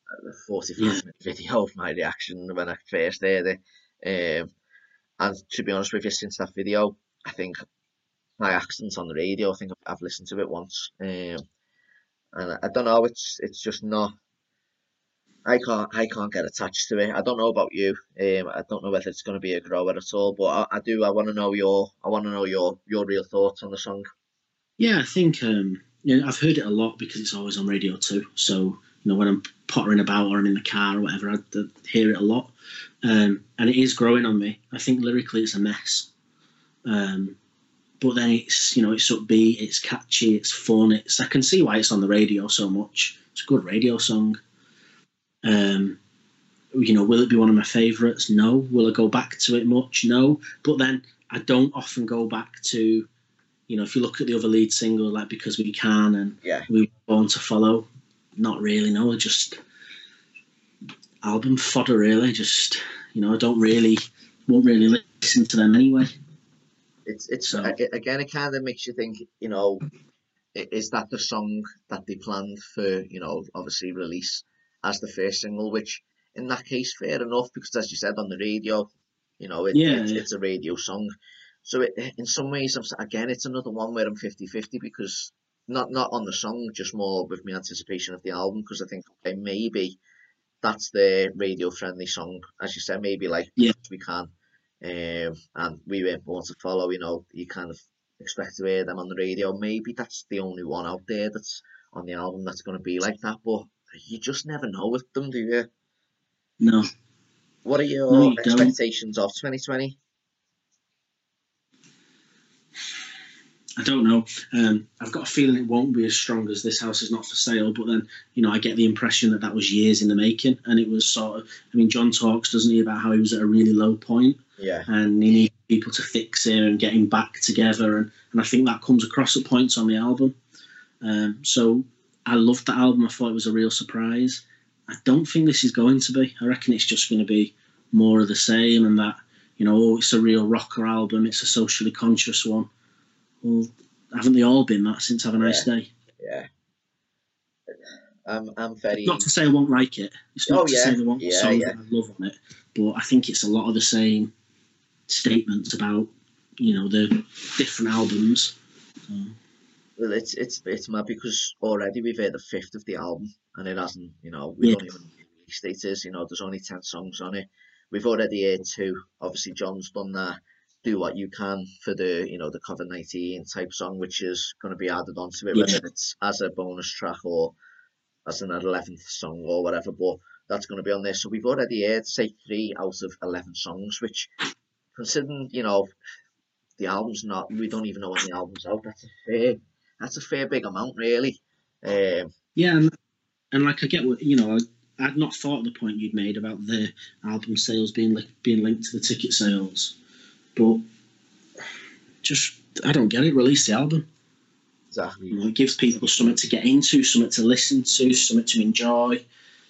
a forty-five Yeah. minute video of my reaction when I first heard it. Um, and to be honest with you, since that video, I think by accident on the radio, I think I've, I've listened to it once. Um, and I, I don't know, it's it's just not. I can't I can't get attached to it. I don't know about you. Um, I don't know whether it's going to be a grower at all, but I, I do. I want to know your I want to know your your real thoughts on the song. Yeah, I think um, you know, I've heard it a lot because it's always on radio too. So you know, when I'm pottering about or I'm in the car or whatever, I, I hear it a lot, um, and it is growing on me. I think lyrically it's a mess, um, but then it's you know it's upbeat, it's catchy, it's fun. It's I can see why it's on the radio so much. It's a good radio song. Um, you know, will it be one of my favourites? No. Will I go back to it much? No. But then I don't often go back to, you know, if you look at the other lead single, like Because We Can and Yeah. We Were Born to Follow, not really, no. Just album fodder, really. Just, you know, I don't really, won't really listen to them anyway. It's it's So- a- again, it kind of makes you think. You know, i- is that the song that they planned for? You know, obviously release as the first single, which in that case, fair enough, because as you said on the radio, you know, it, Yeah, it's, yeah. it's a radio song. So it, in some ways, I'm, s- again, it's another one where I'm fifty-fifty because not not on the song, just more with my anticipation of the album, because I think, okay, maybe that's the radio friendly song, as you said, maybe like Yeah. Because We Can, um, and We Weren't Born to Follow. You know, you kind of expect to hear them on the radio. Maybe that's the only one out there that's on the album that's going to be like that, but you just never know with them, do you? No. What are your No, you don't. expectations of twenty twenty? I don't know. Um, I've got a feeling it won't be as strong as This House Is Not For Sale, but then, you know, I get the impression that that was years in the making, and it was sort of, I mean, John talks, doesn't he, about how he was at a really low point, Yeah, and he needed people to fix him and get him back together, and, and I think that comes across at points on the album. Um, so I loved that album. I thought it was a real surprise. I don't think this is going to be. I reckon it's just going to be more of the same, and that, you know, oh, it's a real rocker album, it's a socially conscious one. Well, haven't they all been that since Have a Nice Day? yeah. I'm I'm very. Not to say I won't like it. It's not Oh, to yeah. say there won't be Yeah, songs yeah. that I love on it, but I think it's a lot of the same statements about, you know, the different albums. So, Well, it's it's it's mad because already we've heard a fifth of the album and it hasn't. You know, we Yeah. don't even know what the release date is. You know, there's only ten songs on it. We've already heard two. Obviously, John's done that. Do What You Can for the you know the COVID nineteen type song, which is going to be added onto it, Yeah. whether it's as a bonus track or as an eleventh song or whatever. But that's going to be on there. So we've already heard say three out of eleven songs, which considering you know the album's not, we don't even know when the album's out. That's a fair, that's a fair big amount, really. Um, yeah, and, and like I get what, you know, I, I'd not thought of the point you'd made about the album sales being li- being linked to the ticket sales, but just, I don't get it. Release the album. exactly. You know, it gives people something to get into, something to listen to, something to enjoy.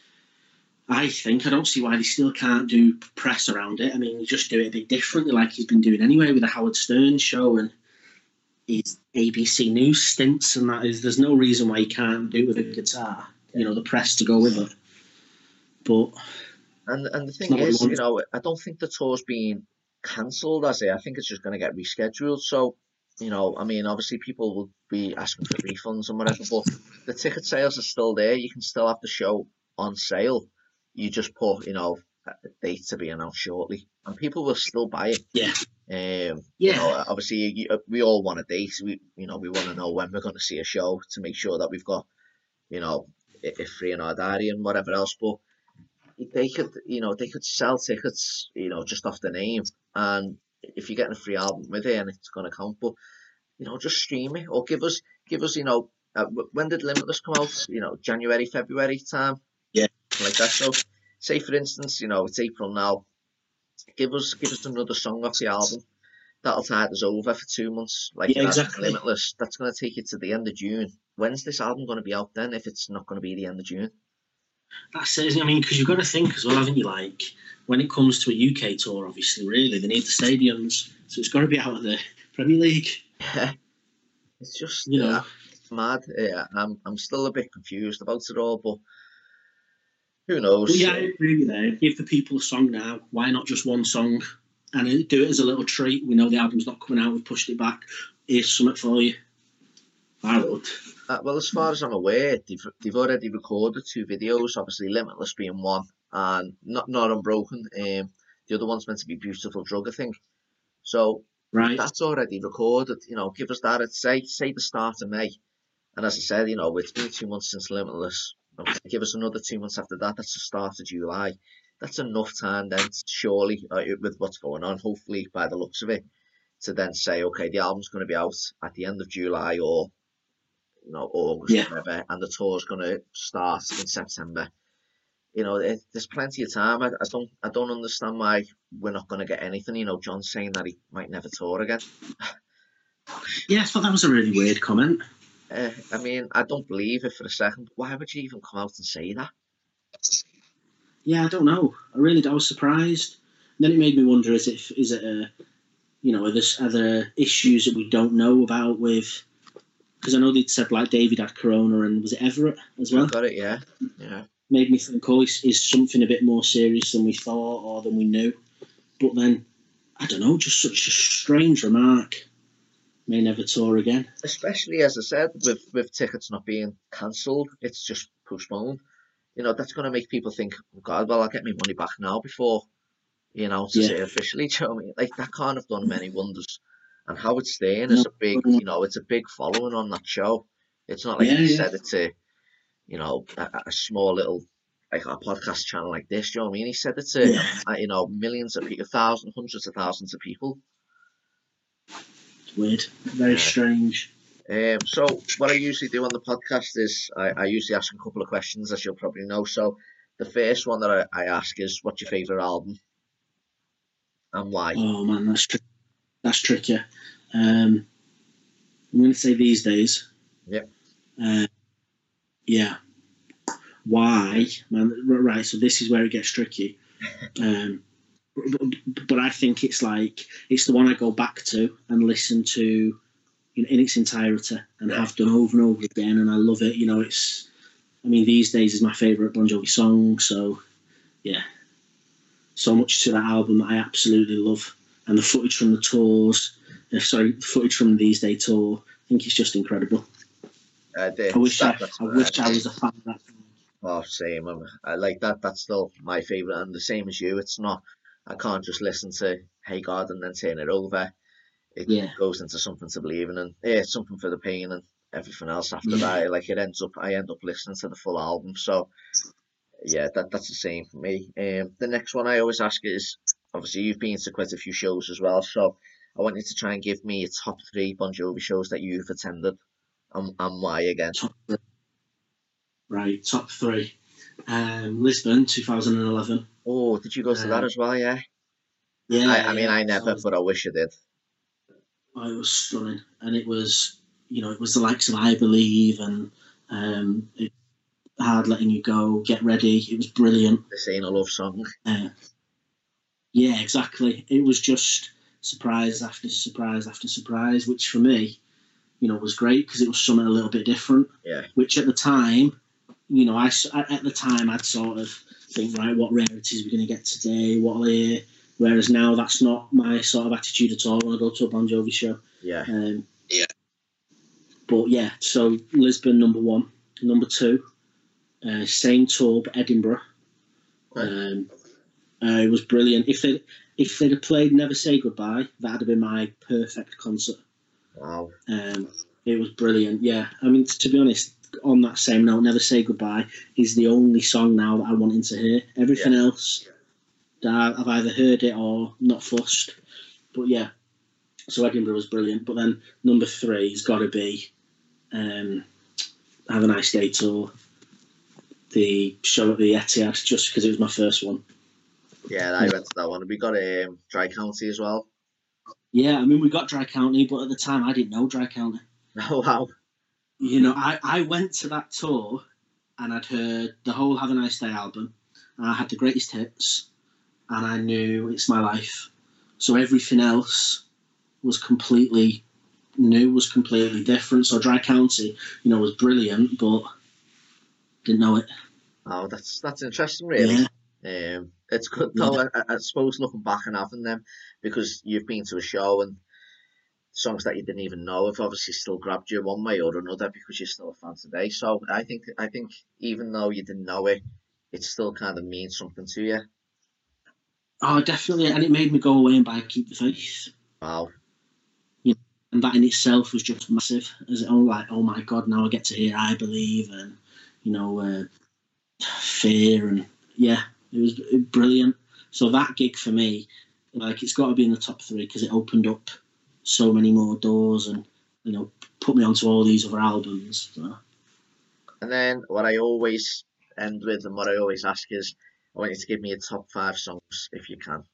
I think I don't see why they still can't do press around it. I mean, you just do it a bit differently, like he's been doing anyway with the Howard Stern show and his A B C News stints, and that is. There's no reason why he can't do it with a guitar. You know, the press to go with it. But And and the thing not what is, we you want. know, I don't think the tour's being cancelled, as it. I think it's just going to get rescheduled. So, you know, I mean, obviously people will be asking for refunds and whatever, but the ticket sales are still there. You can still have the show on sale. You just put, you know, a date to be announced shortly, and people will still buy it. Yeah, Um, yeah, You know, obviously, you, uh, we all want a date. We, you know, we want to know when we're going to see a show to make sure that we've got, you know, it, it free in our diary and whatever else. But they could, you know, they could sell tickets, you know, just off the name, and if you're getting a free album with it, and it's going to count. But you know, just stream it or give us, give us, you know, uh, wh- when did Limitless come out? You know, January, February time, yeah, like that. So, say for instance, you know, it's April now. Give us, give us another song off the album. That'll tide us over for two months, like yeah, it has with exactly. Limitless. That's going to take you to the end of June. When's this album going to be out then? If it's not going to be the end of June? That's it, isn't it? I mean, because you've got to think as well, haven't you? Like, when it comes to a U K tour, obviously, really, they need the stadiums. So it's got to be out of the Premier League. Yeah, it's just You know. uh, mad. Yeah, I'm I'm still a bit confused about it all, but who knows? But yeah, I agree with that. Give the people a song now. Why not just one song? And do it as a little treat. We know the album's not coming out. We've pushed it back. Here's something for you. I would. Uh, well, as far as I'm aware, they've, they've already recorded two videos, obviously Limitless being one, and Not Not Unbroken. Um, the other one's meant to be Beautiful Drug, I think. So Right. that's already recorded. You know, give us that at, say, say the start of May. And as I said, you know, it's been two months since Limitless. Okay, give us another two months after that. That's the start of July. That's enough time then, surely, uh, with what's going on, hopefully, by the looks of it, to then say, okay, the album's going to be out at the end of July or, you know, August, Yeah. whatever, and the tour's going to start in September. You know, it, there's plenty of time. I, I don't, I don't understand why we're not going to get anything. You know, John's saying that he might never tour again. Yeah, I thought that was a really weird comment. Uh, I mean, I don't believe it for a second. Why would you even come out and say that? Yeah, I don't know. I really, I was surprised. And then it made me wonder: is it, is it a, you know, are there other issues that we don't know about with? Because I know they'd said like David had corona, and was it Everett as well? Got it, yeah, yeah. Made me think, oh, is, is something a bit more serious than we thought or than we knew? But then, I don't know, just such a strange remark. May never tour again. Especially, as I said, with, with tickets not being cancelled, it's just postponed. You know, that's going to make people think, oh God, well, I'll get my money back now before, you know, to Yeah. say it officially. Do you know what I mean? Like, that can't have done many wonders. And Howard Stern No. is a big, you know, it's a big following on that show. It's not like Yeah, he yeah. said it to, you know, a, a small little, like a podcast channel like this. Do you know what I mean? He said it to, Yeah. uh, you know, millions of people, thousands, hundreds of thousands of people. Weird. Very Yeah. strange. Um, so what I usually do on the podcast is I, I usually ask a couple of questions, as you'll probably know. So the first one that I, I ask is, what's your favourite album and why? Oh man, that's tri- that's tricky. Um, I'm going to say These Days. Yep. Uh, yeah. Why, man? r- Right. So this is where it gets tricky. Um, but, but I think it's like it's the one I go back to and listen to in, in its entirety and Yeah. have done over and over again, and I love it. You know, it's. I mean, These Days is my favourite Bon Jovi song. So, yeah. So much to that album that I absolutely love, and the footage from the tours. Uh, sorry, the footage from the These Day tour. I think it's just incredible. Uh, the, I wish I, that, that's I what wish I was a fan of that. Oh, same. I'm, I like that. That's still my favourite, and the same as you. It's not. I can't just listen to Hey God and then turn it over. It Yeah. goes into something to believe in, and yeah, something for the pain and everything else after Yeah. that. Like it ends up, I end up listening to the full album. So yeah, that that's the same for me. Um, the next one I always ask is, obviously you've been to quite a few shows as well, so I want you to try and give me a top three Bon Jovi shows that you've attended, and, and why again. Top three. Right, top three. Um, Lisbon, two thousand eleven. Oh, did you go to that Um, as well? Yeah. Yeah, I, I mean, yeah. I never, So, but I wish I did. oh, it was stunning, and it was, you know, it was the likes of I Believe and um, it, Hard Letting You Go, Get Ready. It was brilliant. This ain't a love song. Uh, yeah, exactly. It was just surprise after surprise after surprise, which for me, you know, was great because it was something a little bit different. Yeah. Which at the time, you know, I s- at the time I'd sort of think, right, what rarities we're going to get today, what are they? Whereas now that's not my sort of attitude at all when I go to a Bon Jovi show. Yeah. Um, yeah. But yeah, so Lisbon number one, number two, uh, same tour but Edinburgh. Right. Um, uh, it was brilliant. If they if they'd have played Never Say Goodbye, that'd have been my perfect concert. Wow. Um, it was brilliant. Yeah, I mean, to be honest, on that same note, Never Say Goodbye is the only song now that I wanted to hear. Everything Yeah. else, that I've either heard it or not fussed. But yeah, so Edinburgh was brilliant. But then number three has got to be um, Have a Nice Day Tour. The show at the Etihad, just because it was my first one. Yeah, I went to that one. We got um, Dry County as well. Yeah, I mean, we got Dry County, but at the time I didn't know Dry County. Oh, wow. You know, I, I went to that tour and I'd heard the whole Have a Nice Day album, and I had the greatest hits, and I knew It's My Life. So everything else was completely new, was completely different. So Dry County, you know, was brilliant, but didn't know it. Oh, that's that's interesting, really. Yeah. Um, it's good though. I, I suppose looking back and having them, because you've been to a show and songs that you didn't even know have obviously still grabbed you one way or another because you're still a fan today. So I think I think even though you didn't know it, it still kind of means something to you. Oh, definitely, and it made me go away and buy Keep the Faith. Wow. You know, and that in itself was just massive. As it all like, oh my God, now I get to hear I Believe and you know, uh, Fear, and yeah, it was brilliant. So that gig for me, like, it's got to be in the top three because it opened up so many more doors and you know put me onto all these other albums. So. And then what I always end with and what I always ask is, I want you to give me your top five songs if you can.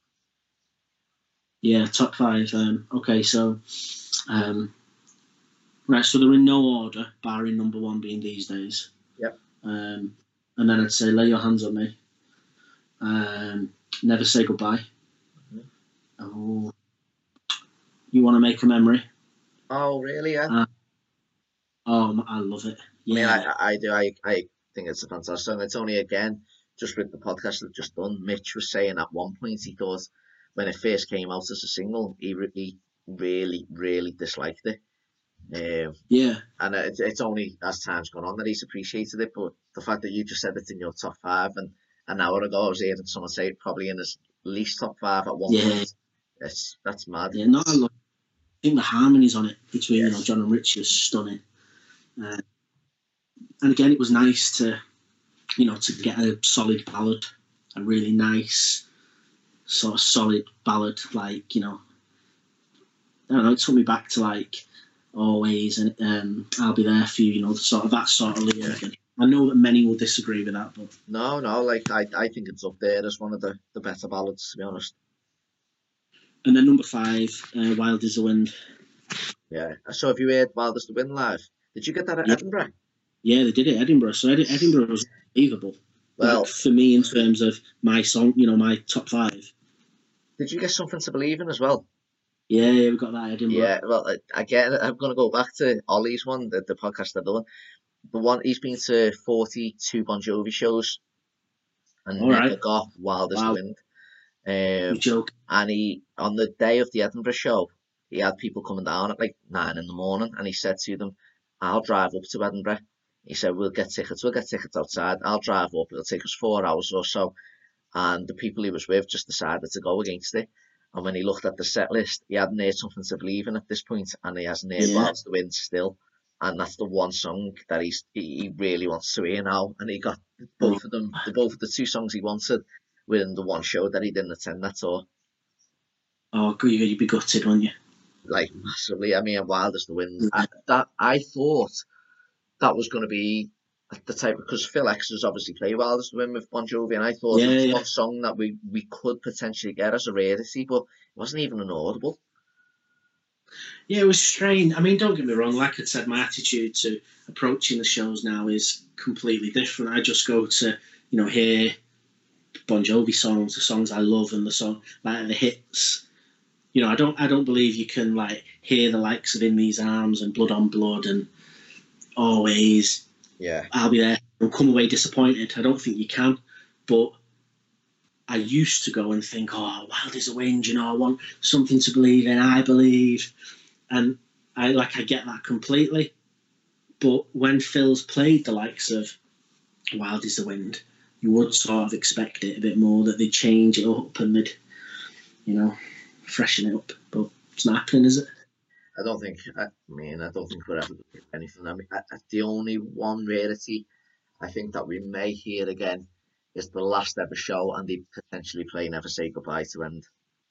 Yeah, top five. Um, okay, so um, right, so they're in no order, barring number one being These Days. Yep. Um, and then I'd say Lay Your Hands on Me. Um, Never Say Goodbye. Mm-hmm. Oh, You Want to Make a Memory. Oh, really? Yeah. Uh, oh, I love it. Yeah. I mean, I, I do. I, I think it's a fantastic song. It's only, again, just with the podcast we've just done, Mitch was saying at one point he thought when it first came out as a single, he, he really, really disliked it. Um, yeah. And it, it's only as time's gone on that he's appreciated it. But the fact that you just said it's in your top five, and an hour ago I was hearing someone say it probably in his least top five at one yeah. point. It's, that's mad. Yeah, no, I love I think the harmonies on it between Yes. you know John and Richie is stunning. Uh, and again, it was nice to, you know, to get a solid ballad, a really nice sort of solid ballad. Like, you know, I don't know, it took me back to like Always and um, I'll Be There For You, you know, sort of that sort of lyric. And I know that many will disagree with that, but No, no, like I, I think it's up there as one of the, the better ballads, to be honest. And then number five, uh, Wild Is the Wind. Yeah. So have you heard Wild Is the Wind live? Did you get that at Yeah. Edinburgh? Yeah, they did it at Edinburgh. So Ed- Edinburgh was unbelievable. Well, like, for me, in terms of my song, you know, my top five. did you get Something to Believe In as well? Yeah, yeah, we got that at Edinburgh. Yeah, well, again, I'm going to go back to Ollie's one, the, the podcast I've done. The one, he's been to forty-two Bon Jovi shows and All never right. got Wild As Wow. the Wind. Um, You joke. and he, on the day of the Edinburgh show, he had people coming down at like nine in the morning, and he said to them, I'll drive up to Edinburgh. He said, we'll get tickets, we'll get tickets outside. I'll drive up, it'll take us four hours or so. And the people he was with just decided to go against it. And when he looked at the set list, he hadn't heard Something to Believe In at this point, and he hasn't heard Yeah. Wild As the Wind still. And that's the one song that he's he, he really wants to hear now. And he got both of them, the both of the two songs he wanted within the one show that he didn't attend that tour. Oh, good, you'd be gutted, wouldn't you? Like massively. I mean, Wild As the Wind. I, that I thought that was going to be the type, because Phil X has obviously played Wild As the Wind with Bon Jovi, and I thought Yeah, it was yeah. one song that we we could potentially get as a rarity, but it wasn't even an audible. Yeah, it was strange. I mean, don't get me wrong. Like I said, my attitude to approaching the shows now is completely different. I just go to, you know, hear Bon Jovi songs, the songs I love, and the song like the hits. You know, I don't, I don't believe you can like hear the likes of In These Arms and Blood on Blood and Always. Yeah. I'll Be There and come away disappointed. I don't think you can, but I used to go and think, oh, Wild Is the Wind, you know, I want something to believe in, I believe. And I like I get that completely. But when Phil's played the likes of Wild Is the Wind, you would sort of expect it a bit more, that they'd change it up and they'd, you know, freshen it up. But it's not happening, is it? I don't think, I mean, I don't think we're ever going to get anything. I mean, I, I, the only one rarity I think that we may hear again is the last ever show, and they potentially play Never Say Goodbye to end.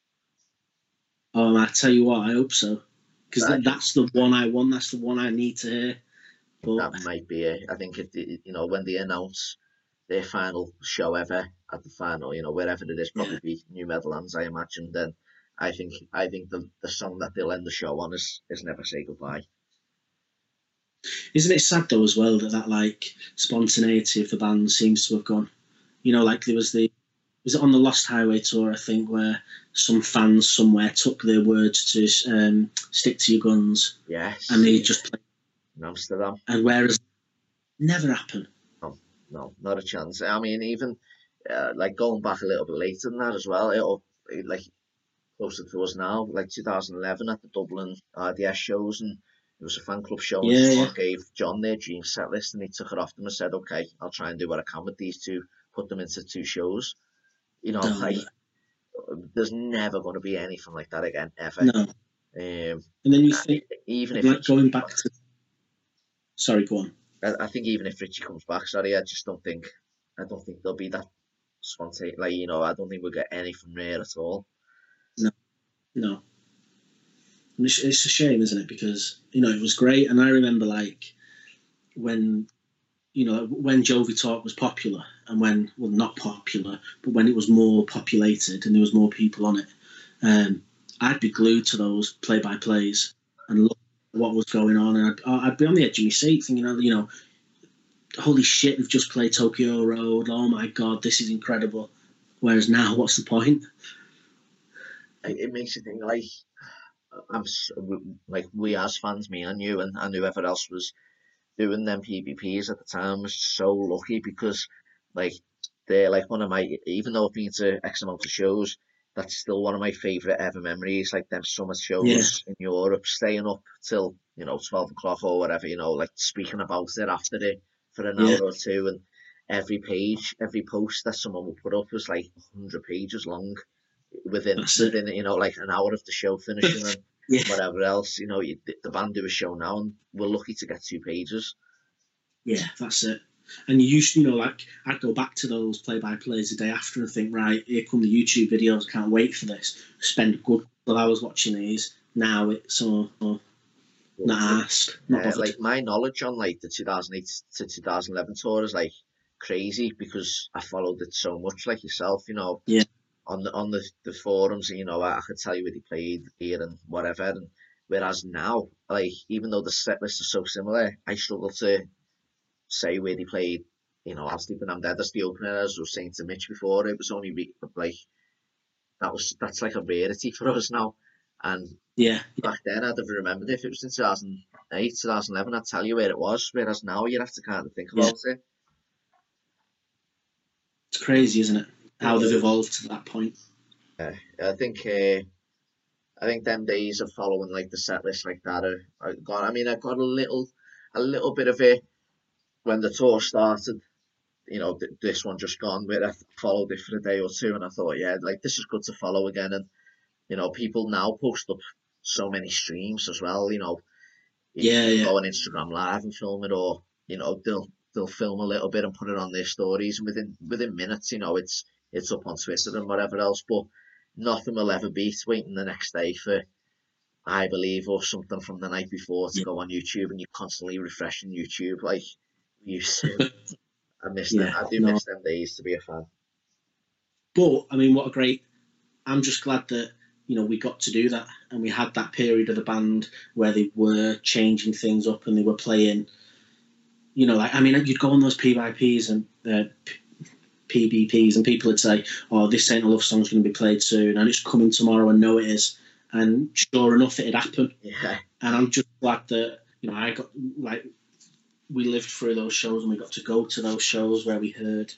Oh, I tell you what, I hope so. Because Right. that, that's the one I want, that's the one I need to hear. But That might be it. I think, if the, you know, when they announce their final show ever at the final, you know, wherever it is, probably be New Meadowlands, I imagine, then I think I think the, the song that they'll end the show on is, is Never Say Goodbye. isn't it sad though as well that that like spontaneity of the band seems to have gone? You know, like there was the was it on the Lost Highway tour, I think, where some fans somewhere took their words to um, Stick to Your Guns, Yes. and they just played. In Amsterdam. And whereas never happened. No. no, not a chance. I mean, even uh, like going back a little bit later than that as well, it'll, it, like closer to us now, like two thousand eleven at the Dublin R D S shows, and it was a fan club show, and Yeah, yeah. someone gave John their dream set list, and he took it off them and said, "Okay, I'll try and do what I can with these two, put them into two shows." You know, No, like there's never going to be anything like that again, ever. no. Um, And then you think, even if like Richie going comes back to, sorry, go on. back, I, I think even if Richie comes back, sorry, I just don't think, I don't think there'll be that spontaneous. Like you know, I don't think we'll get any from Rare at all. No, no. And it's, it's a shame, isn't it? Because you know it was great, and I remember like when you know when Jovi Talk was popular, and when well not popular, but when it was more populated and there was more people on it, um, I'd be glued to those play-by-plays and look at what was going on, and I'd, I'd be on the edge of my seat thinking, you know, holy shit, we've just played Tokyo Road. Oh my god, this is incredible. Whereas now, what's the point? It makes you think like I'm like we as fans, me and you, and, and whoever else was doing them P V Ps at the time was so lucky because like they're like one of my, even though I've been to X amount of shows, that's still one of my favourite ever memories, like them summer shows yeah. in Europe, staying up till, you know, twelve o'clock or whatever, you know, like speaking about it after it for an yeah. hour or two, and every page, every post that someone would put up was like one hundred pages long within, within you know, like an hour of the show finishing and yeah. whatever else, you know, you, the band do a show now and we're lucky to get two pages. Yeah, that's it. And you used to, you know, like, I'd go back to those play-by-plays the day after and think, right, here come the YouTube videos, can't wait for this. Spend a good couple of hours watching these. Now it's so, uh, not asked. Not uh, like, my knowledge on, like, the two thousand eight to two thousand eleven tour is, like, crazy because I followed it so much, like yourself, you know. Yeah. On the on the, the forums, you know, I, I could tell you where they played here and whatever. And whereas now, like, even though the set lists are so similar, I struggle to say where they played, you know, I'll Sleep and I'm Dead as the opener, as I was saying to Mitch before. It was only re- like that was that's like a rarity for us now. And yeah, back then I'd have remembered if it was in two thousand eight, two thousand eleven, I'd tell you where it was. Whereas now you have to kind of think about yeah. it. It's crazy, isn't it? How they've evolved to that point. Yeah, I think uh, I think them days of following like the set list like that are, are gone. I mean, I got a little a little bit of it when the tour started, you know, th- this one just gone, where I followed it for a day or two, and I thought, yeah, like, this is good to follow again. And, you know, people now post up so many streams as well, you know. You yeah, yeah. go on Instagram Live and film it, or, you know, they'll they'll film a little bit and put it on their stories, and within within minutes, you know, it's it's up on Twitter and whatever else, but nothing will ever beat waiting the next day for I Believe or something from the night before to yeah. go on YouTube, and you're constantly refreshing YouTube, like, used to. I miss them. Yeah, I do no. miss them days to be a fan. But I mean, what a great! I'm just glad that you know we got to do that, and we had that period of the band where they were changing things up and they were playing. You know, like I mean, you'd go on those P by Ps and uh, P B Ps, and people would say, "Oh, this Ain't a Love Song's going to be played soon, and it's coming tomorrow." And no, it is. And sure enough, it had happened. Yeah. And I'm just glad that you know I got like. We lived through those shows and we got to go to those shows where we heard,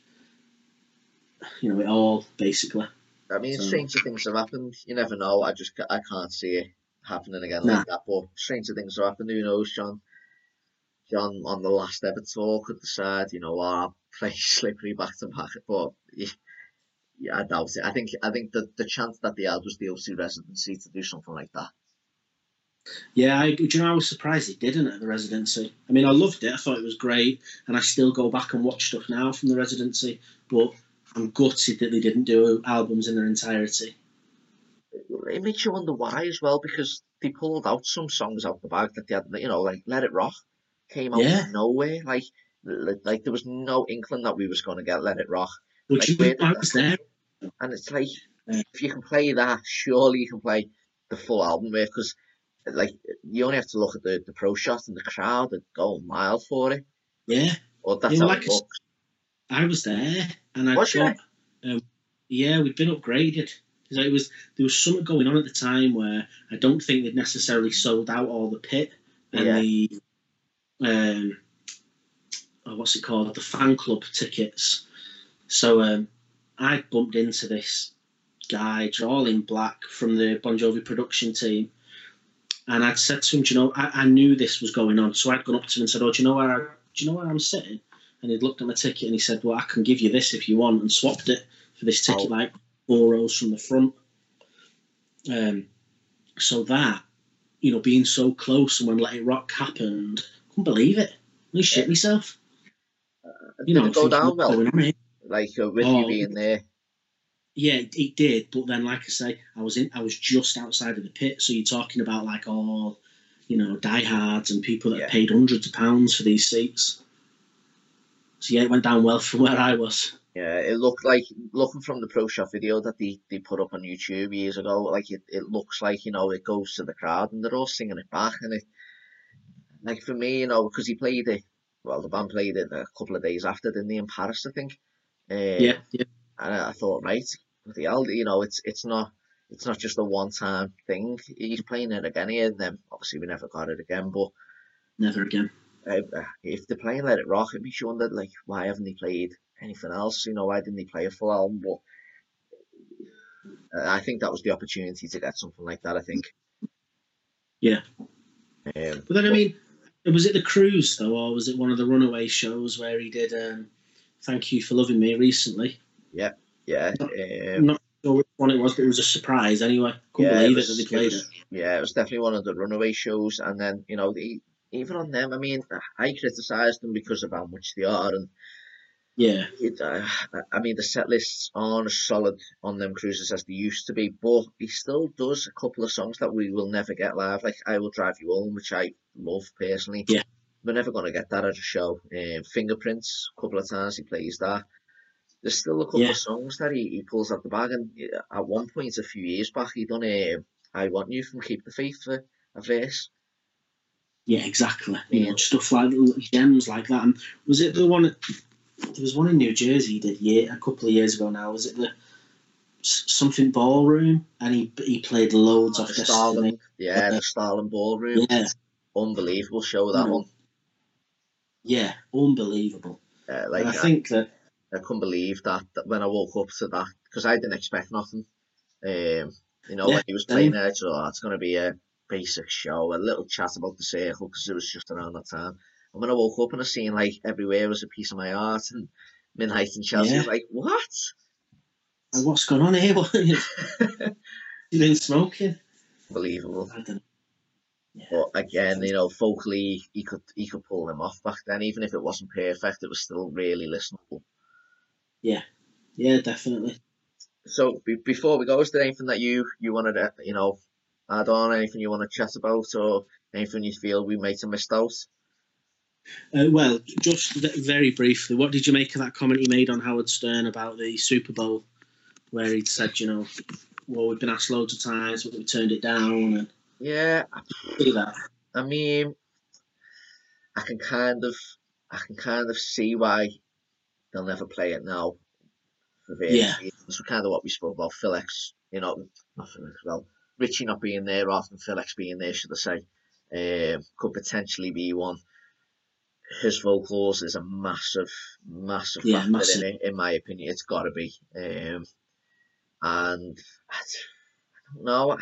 you know, it all basically. I mean, so, stranger things have happened. You never know. I just I can't see it happening again nah. like that. But stranger things have happened. Who knows, John? John on the last ever tour could decide, you know, I'll play Slippery back to back. But yeah, yeah, I doubt it. I think I think the the chance that they had was the O C residency to do something like that. Yeah, I, do you know, I was surprised it didn't at the residency. I mean, I loved it. I thought it was great. And I still go back and watch stuff now from the residency. But I'm gutted that they didn't do albums in their entirety. It makes you wonder why as well, because they pulled out some songs out the bag that they had, you know, like Let It Rock came out yeah. of nowhere. Like, like there was no inkling that we was going to get Let It Rock. But like, you where I was there. And it's like, yeah. if you can play that, surely you can play the full album there, because like you only have to look at the, the pro shot and the crowd and go mild for it. Yeah. Or that's you know, how like it looks. I was there, and I was thought, um, yeah, we'd been upgraded. So it was there was something going on at the time where I don't think they'd necessarily sold out all the pit and yeah. the um oh, what's it called, the fan club tickets. So um, I bumped into this guy, all in black, from the Bon Jovi production team, and I'd said to him, do you know, I, I knew this was going on, so I'd gone up to him and said, oh, do you know where I, do you know where I'm sitting? And he'd looked at my ticket and he said, well, I can give you this if you want, and swapped it for this ticket, oh. like four rows from the front. Um, so that, you know, being so close, and when Let It Rock happened, I couldn't believe it. I shit myself. Uh, you know, go down well, like uh, with oh, you being there. Yeah, it, it did. But then, like I say, I was in. I was just outside of the pit. So you're talking about like all, you know, diehards and people that yeah. paid hundreds of pounds for these seats. So yeah, it went down well from where I was. Yeah, it looked like, looking from the Pro Shot video that they, they put up on YouTube years ago, like it, it looks like, you know, it goes to the crowd and they're all singing it back. And it, like for me, you know, because he played it, well, the band played it a couple of days after, didn't they, in Paris, I think. Um, yeah, yeah. And I, I thought, right, the hell, you know, it's it's not it's not just a one-time thing. He's playing it again here, and then obviously we never got it again, but... Never again. Uh, if they're playing Let It Rock, it makes you wonder, like, why haven't they played anything else? You know, why didn't they play a full album? But uh, I think that was the opportunity to get something like that, I think. Yeah. Um, but then, I mean, was it the cruise, though, or was it one of the Runaway shows where he did um, Thank You for Loving Me recently? Yeah, yeah. Not, um, not sure which one it was, but it was a surprise anyway. Couldn't yeah, believe it, was, it that they played it, was, it. Yeah, it was definitely one of the Runaway shows, and then, you know, the, even on them, I mean, I criticised them because of how much they are, and yeah, it, uh, I mean, the set lists aren't as solid on them cruises as they used to be, but he still does a couple of songs that we will never get live, like I Will Drive You Home, which I love personally. Yeah. We're never going to get that at a show. Um, Fingerprints, a couple of times he plays that. There's still a couple yeah. of songs that he, he pulls out the bag, and at one point a few years back, he done a I Want You from Keep the Faith for a verse. Yeah, exactly. You know, stuff like gems like that. And was it the one? There was one in New Jersey he did year a couple of years ago now. Was it the something ballroom? And he he played loads oh, off the Destiny. Starland, yeah, the Starland Ballroom. Yeah, unbelievable show that you know, one. Yeah, unbelievable. Uh, like and I, I think that I couldn't believe that, that when I woke up to that, because I didn't expect nothing. Um, you know, yeah, when he was playing there, I thought, oh, it's going to be a basic show, a little chat about the circle, because it was just around that time. And when I woke up and I seen like everywhere was a piece of my heart, and Midnight in Chelsea, yeah. I was like, what? And what's going on here? You've been smoking. Unbelievable. I don't know. Yeah. But again, you know, vocally, he could he could pull them off back then. Even if it wasn't perfect, it was still really listenable. Yeah, yeah, definitely. So be, before we go, is there anything that you you wanted to, you know, add on? Anything you want to chat about, or anything you feel we might have missed out? Uh, well, just very briefly, what did you make of that comment he made on Howard Stern about the Super Bowl, where he'd said, you know, well, we've been asked loads of times, but we turned it down, and yeah, see that. I mean, I can kind of, I can kind of see why they'll never play it now. For various Yeah, reasons. Kind of what we spoke about. Phil X, you know, not Phil X, well, Richie not being there rather than Phil X being there, should I say, um, could potentially be one. His vocals is a massive, massive yeah, factor massive. in it, in my opinion. It's got to be. Um, and I don't know,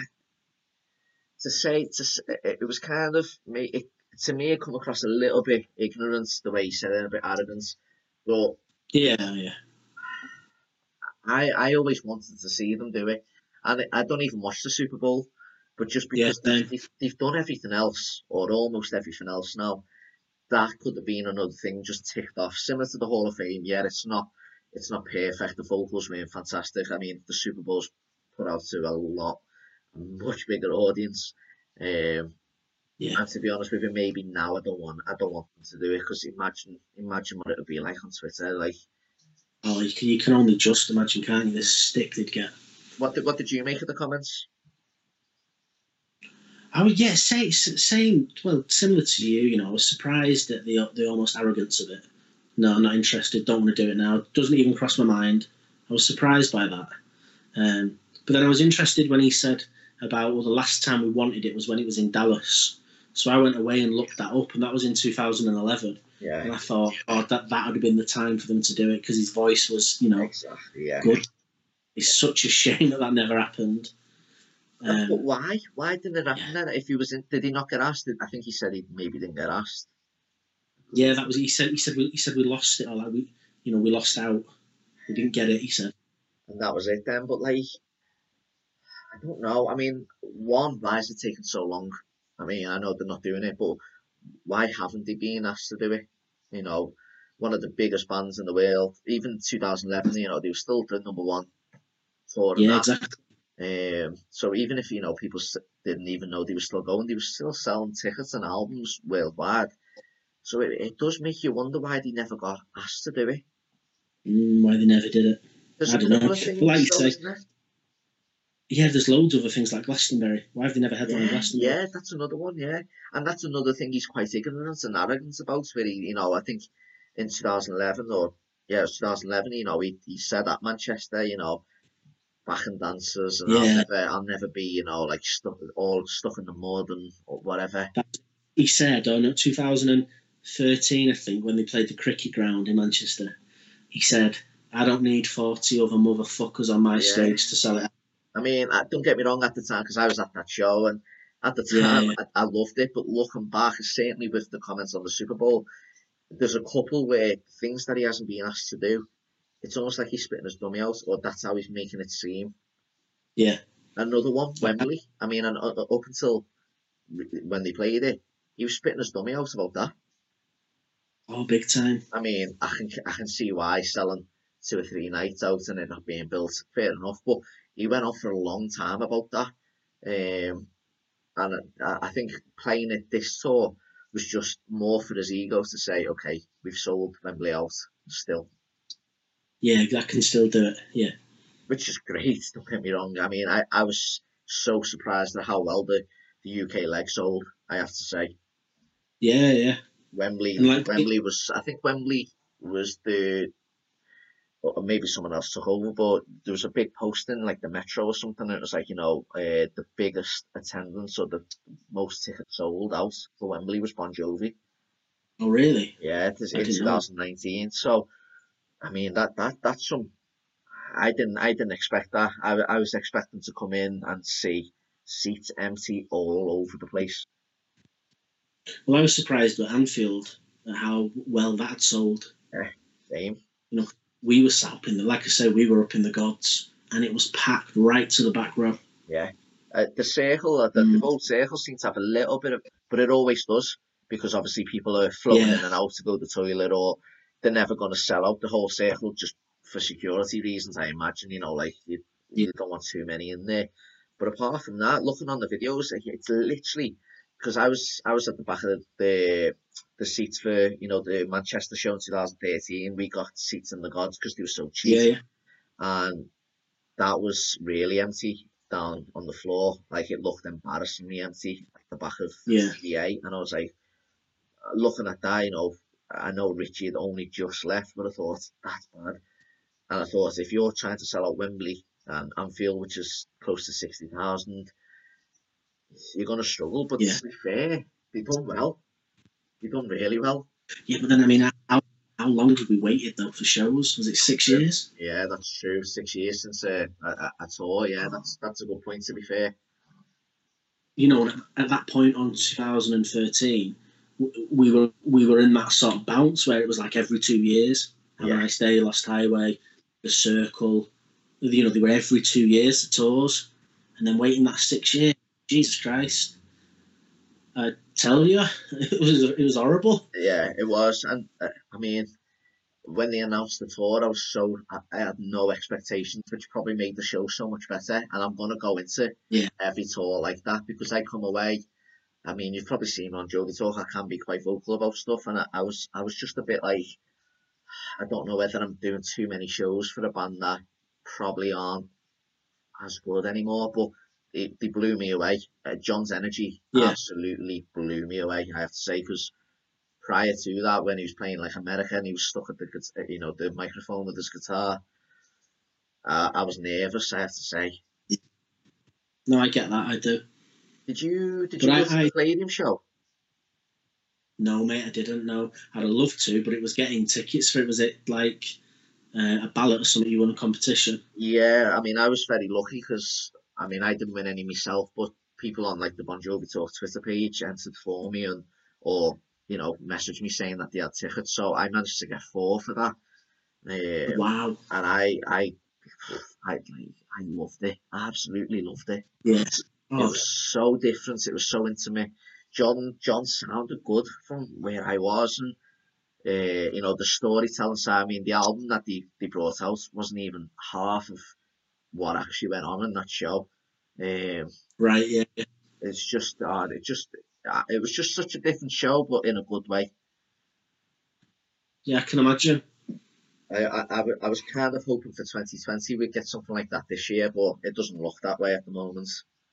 to say, to say, it was kind of, it, to me, it come across a little bit ignorant, the way he said it, a bit arrogant. But yeah, yeah. I, I always wanted to see them do it. And I don't even watch the Super Bowl, but just because yeah, they've, they've, they've done everything else, or almost everything else now, that could have been another thing just ticked off. Similar to the Hall of Fame, yeah, it's not it's not perfect. The vocals were fantastic. I mean, the Super Bowl's put out to a lot, a much bigger audience. Um, yeah. And to be honest with you, maybe now I don't want I don't want them to do it, because imagine imagine what it would be like on Twitter. Like, oh, you can, you can only just imagine, can't you? The stick they'd get. What did what did you make of the comments? I would, yeah, say, same, well, similar to you, you know, I was surprised at the the almost arrogance of it. No, I'm not interested, don't want to do it now. Doesn't even cross my mind. I was surprised by that. Um, but then I was interested when he said about, well, the last time we wanted it was when it was in Dallas. So I went away and looked that up, and that was in two thousand eleven. Yeah, And I thought, oh, that that would have been the time for them to do it because his voice was, you know, exactly. Yeah. good. It's such a shame that that never happened. Um, but Um, why? Why didn't it happen yeah. then? If he was in, did he not get asked? I think he said he maybe didn't get asked. Yeah, that was he said. He said we he said we lost it, or like we, you know, we lost out. We didn't get it. He said. And that was it then. But like, I don't know. I mean, one, why is it taking so long? I mean, I know they're not doing it, but why haven't they been asked to do it? You know, one of the biggest bands in the world, even two thousand eleven, you know, they were still the number one tour. Yeah, that. exactly. Um, so even if, you know, people didn't even know they were still going, they were still selling tickets and albums worldwide. So it, it does make you wonder why they never got asked to do it. Mm, why they never did it? There's I a don't couple know. of things, Like you though, say, isn't there? yeah, there's loads of other things like Glastonbury. Why have they never headlined Yeah, Glastonbury? yeah, that's another one, yeah. And that's another thing he's quite ignorant and arrogant about, where he, you know, I think in two thousand eleven, or, yeah, it was two thousand eleven, you know, he, he said at Manchester, you know, backing dancers, and I'll Yeah, never, I'll never be, you know, like stuck, all stuck in the mud and or whatever. that, he said on oh, two thousand thirteen, I think, when they played the cricket ground in Manchester. He said, "I don't need forty other motherfuckers on my Yeah. stage to sell it." I mean, I, don't get me wrong, at the time, because I was at that show, and at the Yeah, time, yeah. I, I loved it, but looking back, certainly with the comments on the Super Bowl, there's a couple where things that he hasn't been asked to do, it's almost like he's spitting his dummy out, or that's how he's making it seem. Yeah. Another one, Wembley. I mean, and, uh, up until when they played it, he was spitting his dummy out about that. Oh, big time. I mean, I can I can see why selling two or three nights out and it not being built, fair enough. But he went on for a long time about that, um, and I, I think playing it this tour was just more for his ego to say, okay, we've sold Wembley out still, Yeah, that can still do it. Yeah. which is great. Don't get me wrong. I mean, I, I was so surprised at how well the, the U K leg sold, I have to say. Yeah, yeah. Wembley, And like, Wembley was, I think Wembley was the, or maybe someone else took over, but there was a big posting like the Metro or something. And it was like, you know, uh, the biggest attendance or the most tickets sold out for Wembley was Bon Jovi. oh, really? Yeah, it is I in didn't know. twenty nineteen. So, I mean, that that that's some. I didn't I didn't expect that. I I was expecting to come in and see seats empty all over the place. Well, I was surprised at Anfield at how well that had sold. Yeah, same. You know, we were sat up in the, like I say, we were up in the gods, and it was packed right to the back row. Yeah. Uh, the circle, uh, the, Mm. the boat circle seems to have a little bit of, but it always does, because obviously people are flowing Yeah. in and out to go to the toilet, or they're never going to sell out the whole circle just for security reasons, I imagine, you know, like you, Yeah. you don't want too many in there. But apart from that, looking on the videos, like, it's literally, because I was I was at the back of the the seats for, you know, the Manchester show in two thousand thirteen. We got seats in the gods because they were so cheap. Yeah, yeah. And that was really empty down on the floor. Like, it looked embarrassingly empty at the back of Yeah. the A. And I was like, looking at that, you know, I know Richie had only just left, but I thought, that's bad. And I thought, if you're trying to sell out Wembley and Anfield, which is close to sixty thousand, you're going to struggle. But Yeah. to be fair, they've done well. They've done really well. Yeah, but then, I mean, how, how long did we waited, though, for shows? Was it six years? Yeah, that's true. Six years since uh, I, I saw. Yeah, that's that's a good point, to be fair. You know, at that point on two thousand thirteen, w- we were we were in that sort of bounce where it was like every two years. Have Yeah. a Nice Day, Lost Highway, The Circle. You know, they were every two years, the tours. And then waiting that six years. Jesus Christ. I tell you, it was it was horrible. Yeah, it was. And uh, I mean, when they announced the tour, I was so I, I had no expectations, which probably made the show so much better. And I'm gonna go into Yeah. every tour like that, because I come away. I mean, you've probably seen me on Jovi Talk. I can be quite vocal about stuff, and I, I was I was just a bit like, I don't know whether I'm doing too many shows for a band that probably aren't as good anymore, but it, they blew me away. Uh, John's Energy Yeah. absolutely blew me away, I have to say, because prior to that, when he was playing like America and he was stuck at the gu- you know the microphone with his guitar, uh, I was nervous, I have to say. No, I get that, I do. Did you did But you I- go to I- the Palladium show? No, mate, I didn't know. I'd have loved to, but it was getting tickets for it. Was it like uh, a ballot or something? You won a competition? Yeah, I mean, I was very lucky because I mean, I didn't win any myself, but people on like the Bon Jovi Talk Twitter page entered for me and or you know messaged me saying that they had tickets, so I managed to get four for that. Um, Wow. and I, I, I, like, I loved it. I absolutely loved it. Yeah. It Oh, was so different. It was so intimate. John, John sounded good from where I was, and uh, you know the storytelling side. I mean, the album that they, they brought out wasn't even half of what actually went on in that show. Um, right. Yeah. yeah. it's just, uh, it just, uh, it was just such a different show, but in a good way. Yeah, I can imagine. I, I, I w- I was kind of hoping for twenty twenty we'd get something like that this year, but it doesn't look that way at the moment.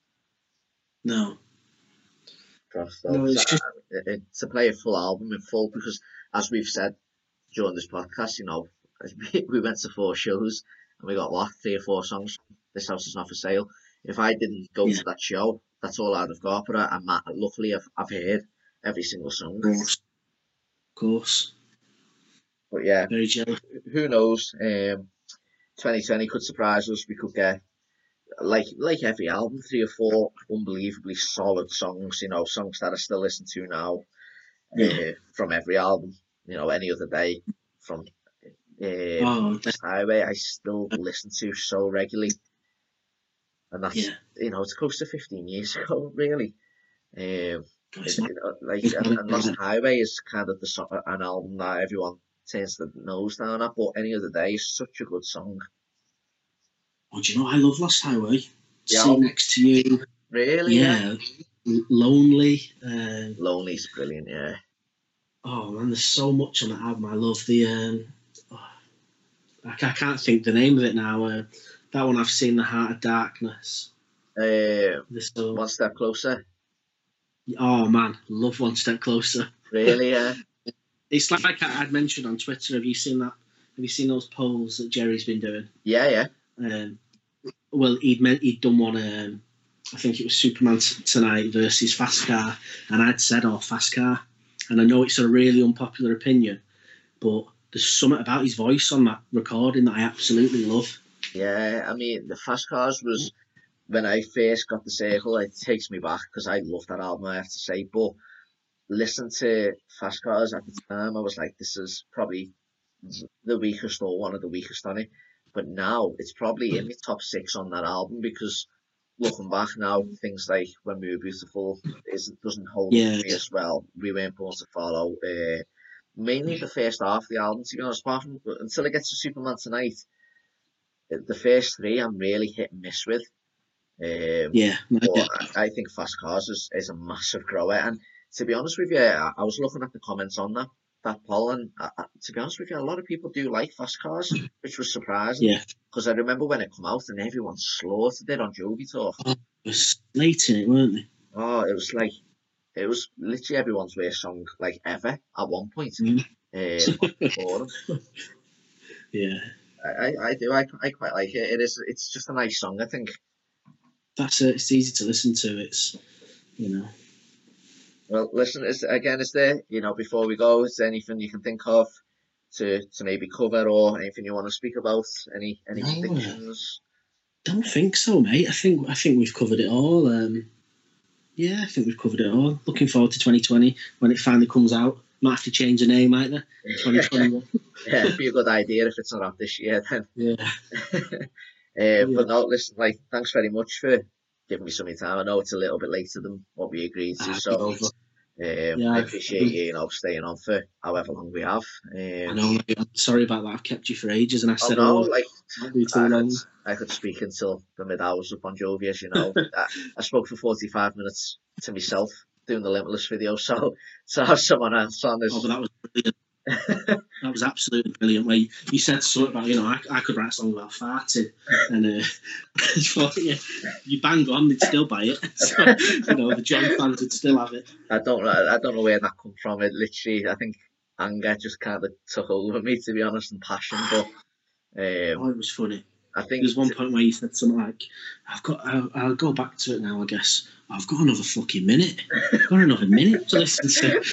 No. Cross No, those. it's just Uh, it- it- to play a full album in full, because as we've said during this podcast, you know, we went to four shows and we got what three or four songs. This House Is Not For Sale. If I didn't go yeah, to that show, that's all I'd have got. But I, I'm not- luckily I've, I've heard every single song. of course, of course. But yeah, Very jealous. who knows? Um, twenty twenty could surprise us. We could get like like every album, three or four unbelievably solid songs. You know, songs that I still listen to now Yeah. uh, from every album. You know, any other day from um, Oh, that- Lost Highway, I still listen to so regularly, and that's yeah. you know, it's close to fifteen years ago, really. Um, God, it, it's not- you know, like it's and, not- and Lost Highway is kind of the so- an album that everyone turns their nose down at, but any other day is such a good song. Oh, do you know I love Lost Highway? Yeah. Sit next to you. Really? Yeah. L- Lonely. Um, Lonely's brilliant. Yeah. oh man, there's so much on that album. I love the. Um, oh, I, ca- I can't think the name of it now. Uh, that one I've seen, The Heart of Darkness. Uh, This so, One Step Closer. oh man, love One Step Closer. Really? Yeah. It's like I- I'd mentioned on Twitter. Have you seen that? Have you seen those polls that Jerry's been doing? Yeah. Yeah. Um, well, he'd meant he'd done one. Um, I think it was Superman T- Tonight versus Fast Car, and I'd said, "Oh, Fast Car." And I know it's a really unpopular opinion, but there's something about his voice on that recording that I absolutely love. Yeah. I mean, the Fast Cars was when I first got the Circle. It takes me back because I love that album, I have to say. But listen to Fast Cars at the time, I was like, this is probably the weakest or one of the weakest on it. But now it's probably in the top six on that album because looking back now, things like When We Were Beautiful isn't doesn't hold Yeah. up as well. We Weren't Born to Follow. Uh, mainly the first half of the album, to be honest. Apart from, but until it gets to Superman Tonight, uh, the first three I'm really hit and miss with. Um, Yeah, I but get I, I think Fast Cars is, is a massive grower. And to be honest with you, I, I was looking at the comments on that that poll, and uh, uh, to be honest with you, a lot of people do like Fast Cars, which was surprising. yeah. Because I remember when it came out and everyone slaughtered it on Jovi Talk. They were slating it, weren't they? Oh, it was like, it was literally everyone's worst song like ever at one point. Mm. Um, on forum. Yeah, I, I, I do, I, I quite like it. It is, it's just a nice song, I think. that's it. It's easy to listen to. It's, you know. Well, listen, is again, is there, you know, before we go, is there anything you can think of to, to maybe cover or anything you want to speak about? Any any No. predictions? Don't think so, mate. I think I think we've covered it all. Um, yeah, I think we've covered it all. Looking forward to twenty twenty when it finally comes out. Might have to change the name, might there? twenty twenty-one. Yeah, it'd be a good idea if it's not out this year then. Yeah. uh, But no, listen, like, thanks very much for giving me some of your time. I know it's a little bit later than what we agreed to, Ah, so over. um, Yeah, I I- appreciate you, you know, staying on for however long we have. I Um, know. Mate, I'm sorry about that. I've kept you for ages, and I oh said, no, "Oh, like, can't do too I long." could, I could speak until the mid hours of Bon Jovi, as you know. I, I spoke for forty-five minutes to myself doing the Limitless video, so to have someone else on is. Oh, but that was brilliant. That was absolutely brilliant. Where you, you said something about, you know, I, I could write a song about farting, and uh, I thought, yeah, you bang on, they'd still buy it. So, you know, the John fans would still have it. I don't know. I don't know where that come from. It literally, I think anger just kind of took over me, to be honest, and passion. But um, Oh, it was funny. I think There's one point where you said something like, "I've got, I'll, I'll go back to it now. I guess I've got another fucking minute. I've got another minute to listen to."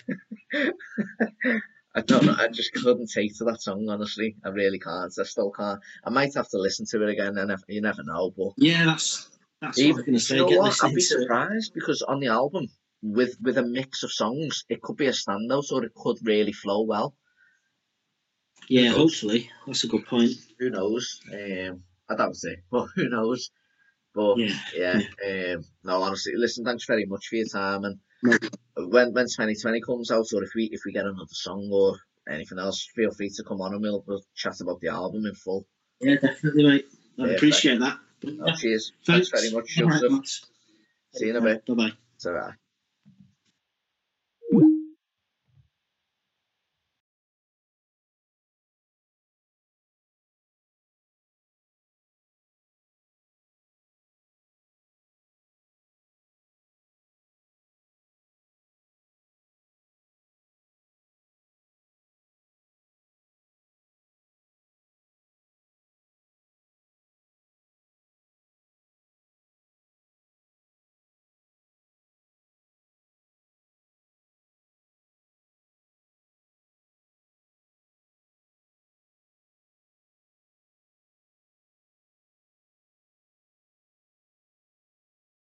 I don't know. I just couldn't take to that song, honestly. I really can't. I still can't. I might have to listen to it again, and you never know. But Yeah, that's that's what I even, was going to say. you know Get what? I'd listening be to it. surprised because on the album, with with a mix of songs, it could be a standout, or it could really flow well. Yeah, knows? hopefully. That's a good point. Who knows? Um, I doubt it, but who knows? But Yeah, yeah, um, no, honestly, listen, thanks very much for your time. And No. when when twenty twenty comes out, or if we if we get another song or anything else, feel free to come on and we'll, we'll chat about the album in full. Yeah, definitely, mate. I Perfect. appreciate that. But, No, yeah, cheers. thanks. Thanks very much, All right, Joseph. Matt. See you in a bit. Bye bye. Ta-ra.